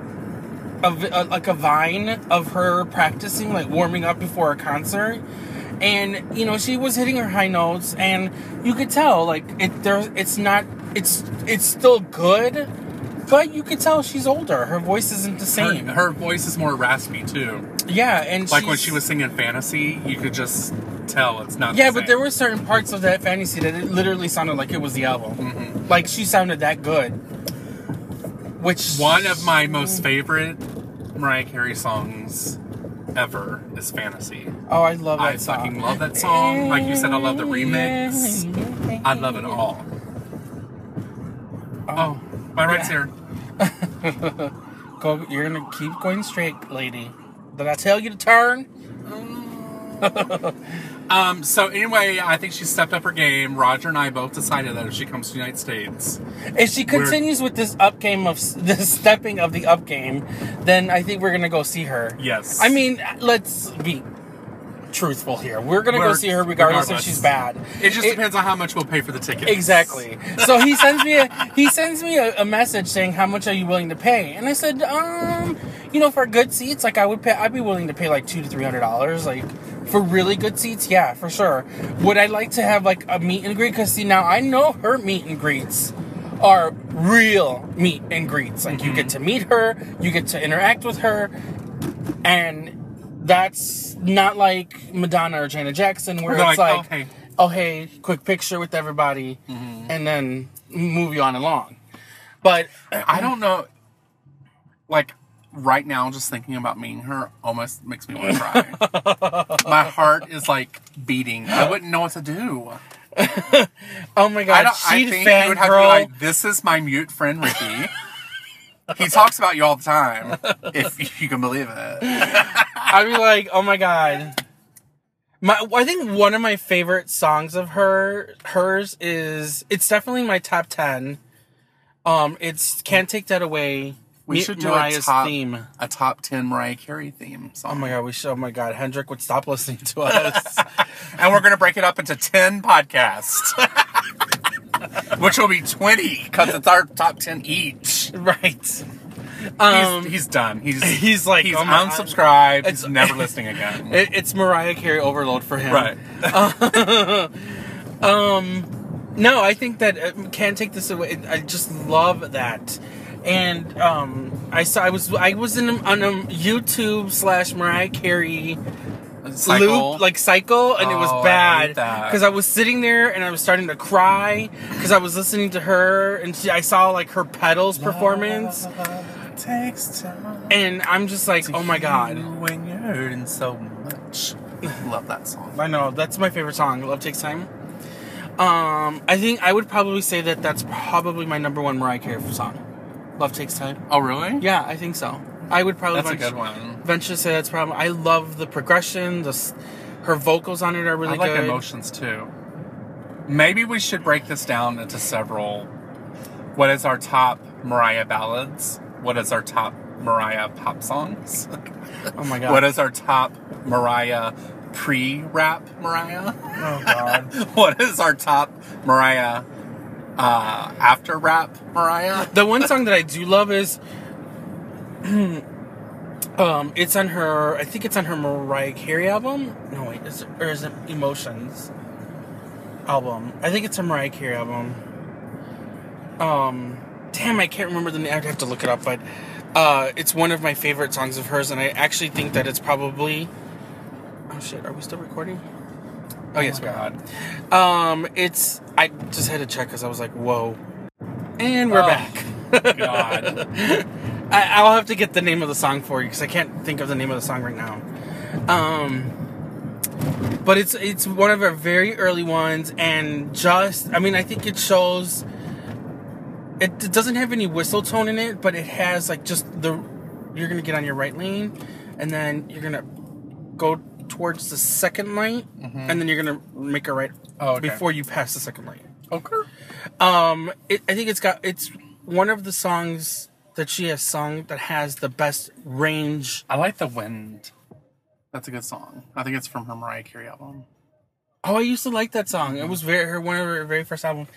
[SPEAKER 4] A, vi- a, like a vine of her practicing, like warming up before a concert, And, you know, she was hitting her high notes, and you could tell, like, it. There's, it's not, it's, it's still good, but you could tell she's older. Her voice isn't the same.
[SPEAKER 5] Her, her voice is more raspy too.
[SPEAKER 4] Yeah, and
[SPEAKER 5] like when
[SPEAKER 4] she's-
[SPEAKER 5] she was singing Fantasy, you could just tell it's not.
[SPEAKER 4] Yeah,
[SPEAKER 5] the
[SPEAKER 4] but
[SPEAKER 5] same.
[SPEAKER 4] there were certain parts of that Fantasy that it literally sounded like it was the album.
[SPEAKER 5] Mm-hmm.
[SPEAKER 4] Like she sounded that good. Which
[SPEAKER 5] One of my most favorite Mariah Carey songs ever is Fantasy.
[SPEAKER 4] Oh, I love that
[SPEAKER 5] I
[SPEAKER 4] song.
[SPEAKER 5] fucking love that song. Like you said, I love the remix. I love it all. Oh, my right's here.
[SPEAKER 4] Go, you're gonna keep going straight, lady. Did I tell you to turn?
[SPEAKER 5] Um, so anyway, I think she stepped up her game. Roger and I both decided that if she comes to the United States,
[SPEAKER 4] If she continues with this up game of this stepping of the up game, then I think we're gonna go see her.
[SPEAKER 5] yes.
[SPEAKER 4] I mean, let's be truthful here. We're gonna go
[SPEAKER 5] We're-
[SPEAKER 4] see her regardless,
[SPEAKER 5] regardless.
[SPEAKER 4] if she's bad.
[SPEAKER 5] it just depends on how much we'll pay for the tickets.
[SPEAKER 4] Exactly. So he sends me a he sends me a, a message saying, "How much are you willing to pay?" And I said, "Um, you know, for good seats, like I would pay. I'd be willing to pay like two to three hundred dollars. Like for really good seats, yeah, for sure. Would I like to have like a meet and greet? Because see, now I know her meet and greets are real meet and greets. Like you get to meet her, you get to interact with her, and that's not like Madonna or Janet Jackson, where
[SPEAKER 5] They're
[SPEAKER 4] it's
[SPEAKER 5] like,
[SPEAKER 4] like,
[SPEAKER 5] "Oh, hey."
[SPEAKER 4] oh hey, quick picture with everybody, and then move you on along. But
[SPEAKER 5] I don't know. Like right now, just thinking about meeting her almost makes me want to cry. My heart is like beating. I wouldn't know what to do.
[SPEAKER 4] oh my
[SPEAKER 5] I
[SPEAKER 4] god,
[SPEAKER 5] don't. I
[SPEAKER 4] she'd
[SPEAKER 5] think you would have to be
[SPEAKER 4] fangirl.
[SPEAKER 5] like, "This is my mute friend Ricky." He talks about you all the time, if you can believe it.
[SPEAKER 4] I'd be like, oh my god. My, I think one of my favorite songs of her, hers is, it's definitely my top ten. Um, it's Can't Take That Away.
[SPEAKER 5] We
[SPEAKER 4] Mi-
[SPEAKER 5] should do
[SPEAKER 4] Mariah's
[SPEAKER 5] a top,
[SPEAKER 4] theme.
[SPEAKER 5] a top ten Mariah Carey theme song.
[SPEAKER 4] Oh my god, we should. Oh my god, Hendrik would stop listening to us.
[SPEAKER 5] And we're going to break it up into ten podcasts. Which will be twenty, because it's our top ten each.
[SPEAKER 4] right. Um,
[SPEAKER 5] he's, he's done. He's
[SPEAKER 4] he's like,
[SPEAKER 5] he's
[SPEAKER 4] oh my-
[SPEAKER 5] unsubscribed.
[SPEAKER 4] It's-
[SPEAKER 5] He's never listening again.
[SPEAKER 4] it, it's Mariah Carey overload for him.
[SPEAKER 5] Right.
[SPEAKER 4] um, no, I think that uh, Can't Take This Away. I just love that. And um, I saw I was I was in a, on a YouTube slash Mariah Carey
[SPEAKER 5] Cycle.
[SPEAKER 4] loop, like cycle, and it
[SPEAKER 5] Oh,
[SPEAKER 4] was
[SPEAKER 5] I
[SPEAKER 4] bad
[SPEAKER 5] hate that.
[SPEAKER 4] because I was sitting there and I was starting to cry because I was listening to her and she, I saw like her pedals performance,
[SPEAKER 5] Takes time
[SPEAKER 4] and I'm just like, oh my god.
[SPEAKER 5] when you're hurting so much. Love that song.
[SPEAKER 4] I know, that's my favorite song. Love Takes Time. Um, I think I would probably say that that's probably my number one Mariah Carey song. Love Takes Time.
[SPEAKER 5] Oh, really?
[SPEAKER 4] Yeah, I think so. I would probably
[SPEAKER 5] That's a
[SPEAKER 4] venture,
[SPEAKER 5] good one.
[SPEAKER 4] venture to say that's probably. I love the progression. The s- her vocals on it are really
[SPEAKER 5] I like
[SPEAKER 4] good.
[SPEAKER 5] emotions too. Maybe we should break this down into several. What is our top Mariah ballads? What is our top Mariah pop songs?
[SPEAKER 4] Oh my god.
[SPEAKER 5] What is our top Mariah pre-rap Mariah?
[SPEAKER 4] Oh god.
[SPEAKER 5] What is our top Mariah uh, after rap Mariah?
[SPEAKER 4] The one song that I do love is, um, it's on her. I think it's on her Mariah Carey album. No wait, is it, or is it Emotions album? I think it's a Mariah Carey album. Um, damn, I can't remember the name. I'd have to look it up, but uh, it's one of my favorite songs of hers, and I actually think that it's probably. Oh shit, are we still recording? Oh yes, we are.
[SPEAKER 5] God.
[SPEAKER 4] Um, it's. I just had to check because I was like, whoa. And we're
[SPEAKER 5] Oh,
[SPEAKER 4] back.
[SPEAKER 5] God.
[SPEAKER 4] I, I'll have to get the name of the song for you because I can't think of the name of the song right now. Um, but it's it's one of our very early ones, and just I mean I think it shows. It, it doesn't have any whistle tone in it, but it has like just the. You're gonna get on your right lane, and then you're gonna go towards the second light, and then you're gonna make a right
[SPEAKER 5] Oh, okay.
[SPEAKER 4] before you pass the second light.
[SPEAKER 5] Okay.
[SPEAKER 4] Um, it, I think it's got it's one of the songs that she has sung that has the best range.
[SPEAKER 5] I like The Wind. That's a good song. I think it's from her Mariah Carey album.
[SPEAKER 4] Oh, I used to like that song. It was very her one of her very first album.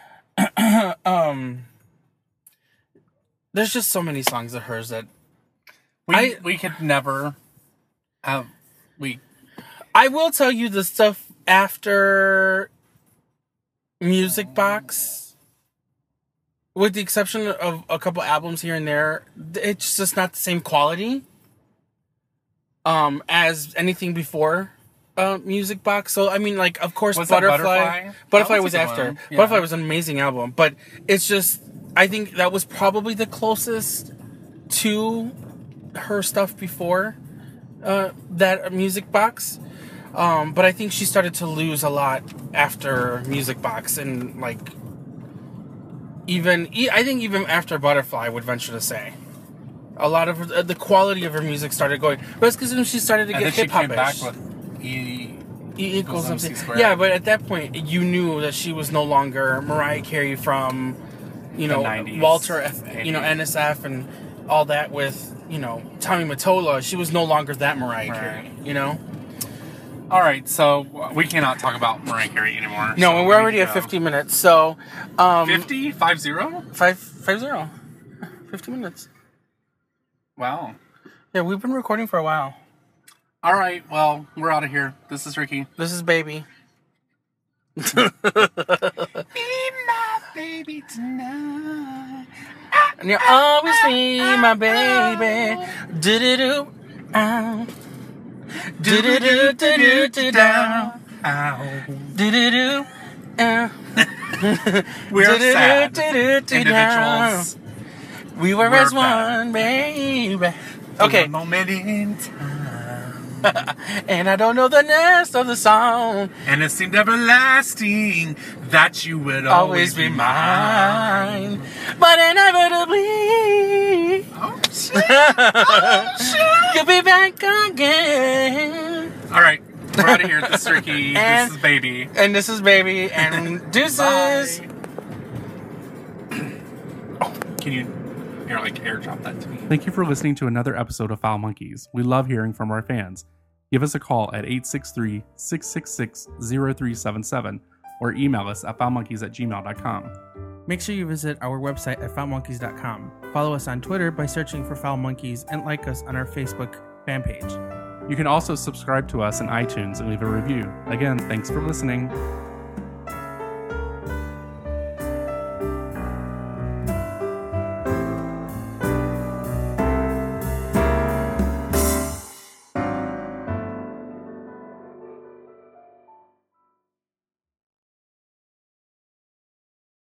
[SPEAKER 4] um, there's just so many songs of hers that
[SPEAKER 5] We
[SPEAKER 4] I-
[SPEAKER 5] we could never have we
[SPEAKER 4] I will tell you the stuff after Music Box, with the exception of a couple albums here and there, it's just not the same quality um, as anything before uh, Music Box. So, I mean, like, of course,
[SPEAKER 5] Was that
[SPEAKER 4] Butterfly.
[SPEAKER 5] Butterfly?
[SPEAKER 4] Butterfly
[SPEAKER 5] That
[SPEAKER 4] was,
[SPEAKER 5] was a good
[SPEAKER 4] after.
[SPEAKER 5] one. Yeah.
[SPEAKER 4] Butterfly was an amazing album. But it's just, I think that was probably the closest to her stuff before uh, that Music Box. Um, but I think she started to lose a lot after Music Box, and like even e- I think even after Butterfly, I would venture to say a lot of her, the quality of her music started going. But it's because she started to
[SPEAKER 5] And
[SPEAKER 4] get
[SPEAKER 5] then
[SPEAKER 4] hip
[SPEAKER 5] she came back
[SPEAKER 4] hop-ish.
[SPEAKER 5] with E.
[SPEAKER 4] E equals
[SPEAKER 5] equals
[SPEAKER 4] MC
[SPEAKER 5] M C squared.
[SPEAKER 4] Yeah, but at that point, you knew that she was no longer Mariah Carey from, you
[SPEAKER 5] The
[SPEAKER 4] know,
[SPEAKER 5] nineties,
[SPEAKER 4] Walter, F, you know,
[SPEAKER 5] maybe.
[SPEAKER 4] N S F and all that with, you know, Tommy Mottola. She was no longer that Mariah
[SPEAKER 5] Right.
[SPEAKER 4] Carey, you know?
[SPEAKER 5] All right, so we cannot talk about Mariah Carey anymore.
[SPEAKER 4] No,
[SPEAKER 5] so
[SPEAKER 4] and we're
[SPEAKER 5] we
[SPEAKER 4] already
[SPEAKER 5] go.
[SPEAKER 4] at fifty minutes, so... Um,
[SPEAKER 5] fifty? Five zero?
[SPEAKER 4] Five, five zero. fifty minutes.
[SPEAKER 5] Wow.
[SPEAKER 4] Yeah, we've been recording for a while.
[SPEAKER 5] All right, well, we're out of here. This is Ricky.
[SPEAKER 4] This is Baby.
[SPEAKER 5] Be my baby tonight.
[SPEAKER 4] And you'll always be my baby. Do-do-do. Ow. Do-do-do-do-do-do-down.
[SPEAKER 5] Ow.
[SPEAKER 4] Do-do-do. Ow.
[SPEAKER 5] We're sad
[SPEAKER 4] Do-do-do-do-do-down.
[SPEAKER 5] individuals.
[SPEAKER 4] We were
[SPEAKER 5] We're
[SPEAKER 4] as
[SPEAKER 5] bad.
[SPEAKER 4] one, baby.
[SPEAKER 5] For
[SPEAKER 4] Okay.
[SPEAKER 5] the moment in time.
[SPEAKER 4] And I don't know the rest of the song.
[SPEAKER 5] And it seemed everlasting that you would
[SPEAKER 4] Always
[SPEAKER 5] always,
[SPEAKER 4] be mine. But inevitably,
[SPEAKER 5] Oh, shit. Oh, shit.
[SPEAKER 4] you'll be back again.
[SPEAKER 5] All right, we're out of here. This is Ricky.
[SPEAKER 4] And-
[SPEAKER 5] this is Baby.
[SPEAKER 4] And this is Baby, and deuces.
[SPEAKER 5] Bye. Oh, can you, here, like, airdrop that to me? Thank you for listening to another episode of Foul Monkeys. We love hearing from our fans. Give us a call at eight six three, six six six, zero three seven seven or email us at foulmonkeys at gmail dot com.
[SPEAKER 4] Make sure you visit our website at foul monkeys dot com. Follow us on Twitter by searching for Foul Monkeys, and like us on our Facebook fan page.
[SPEAKER 5] You can also subscribe to us in iTunes and leave a review. Again, thanks for listening.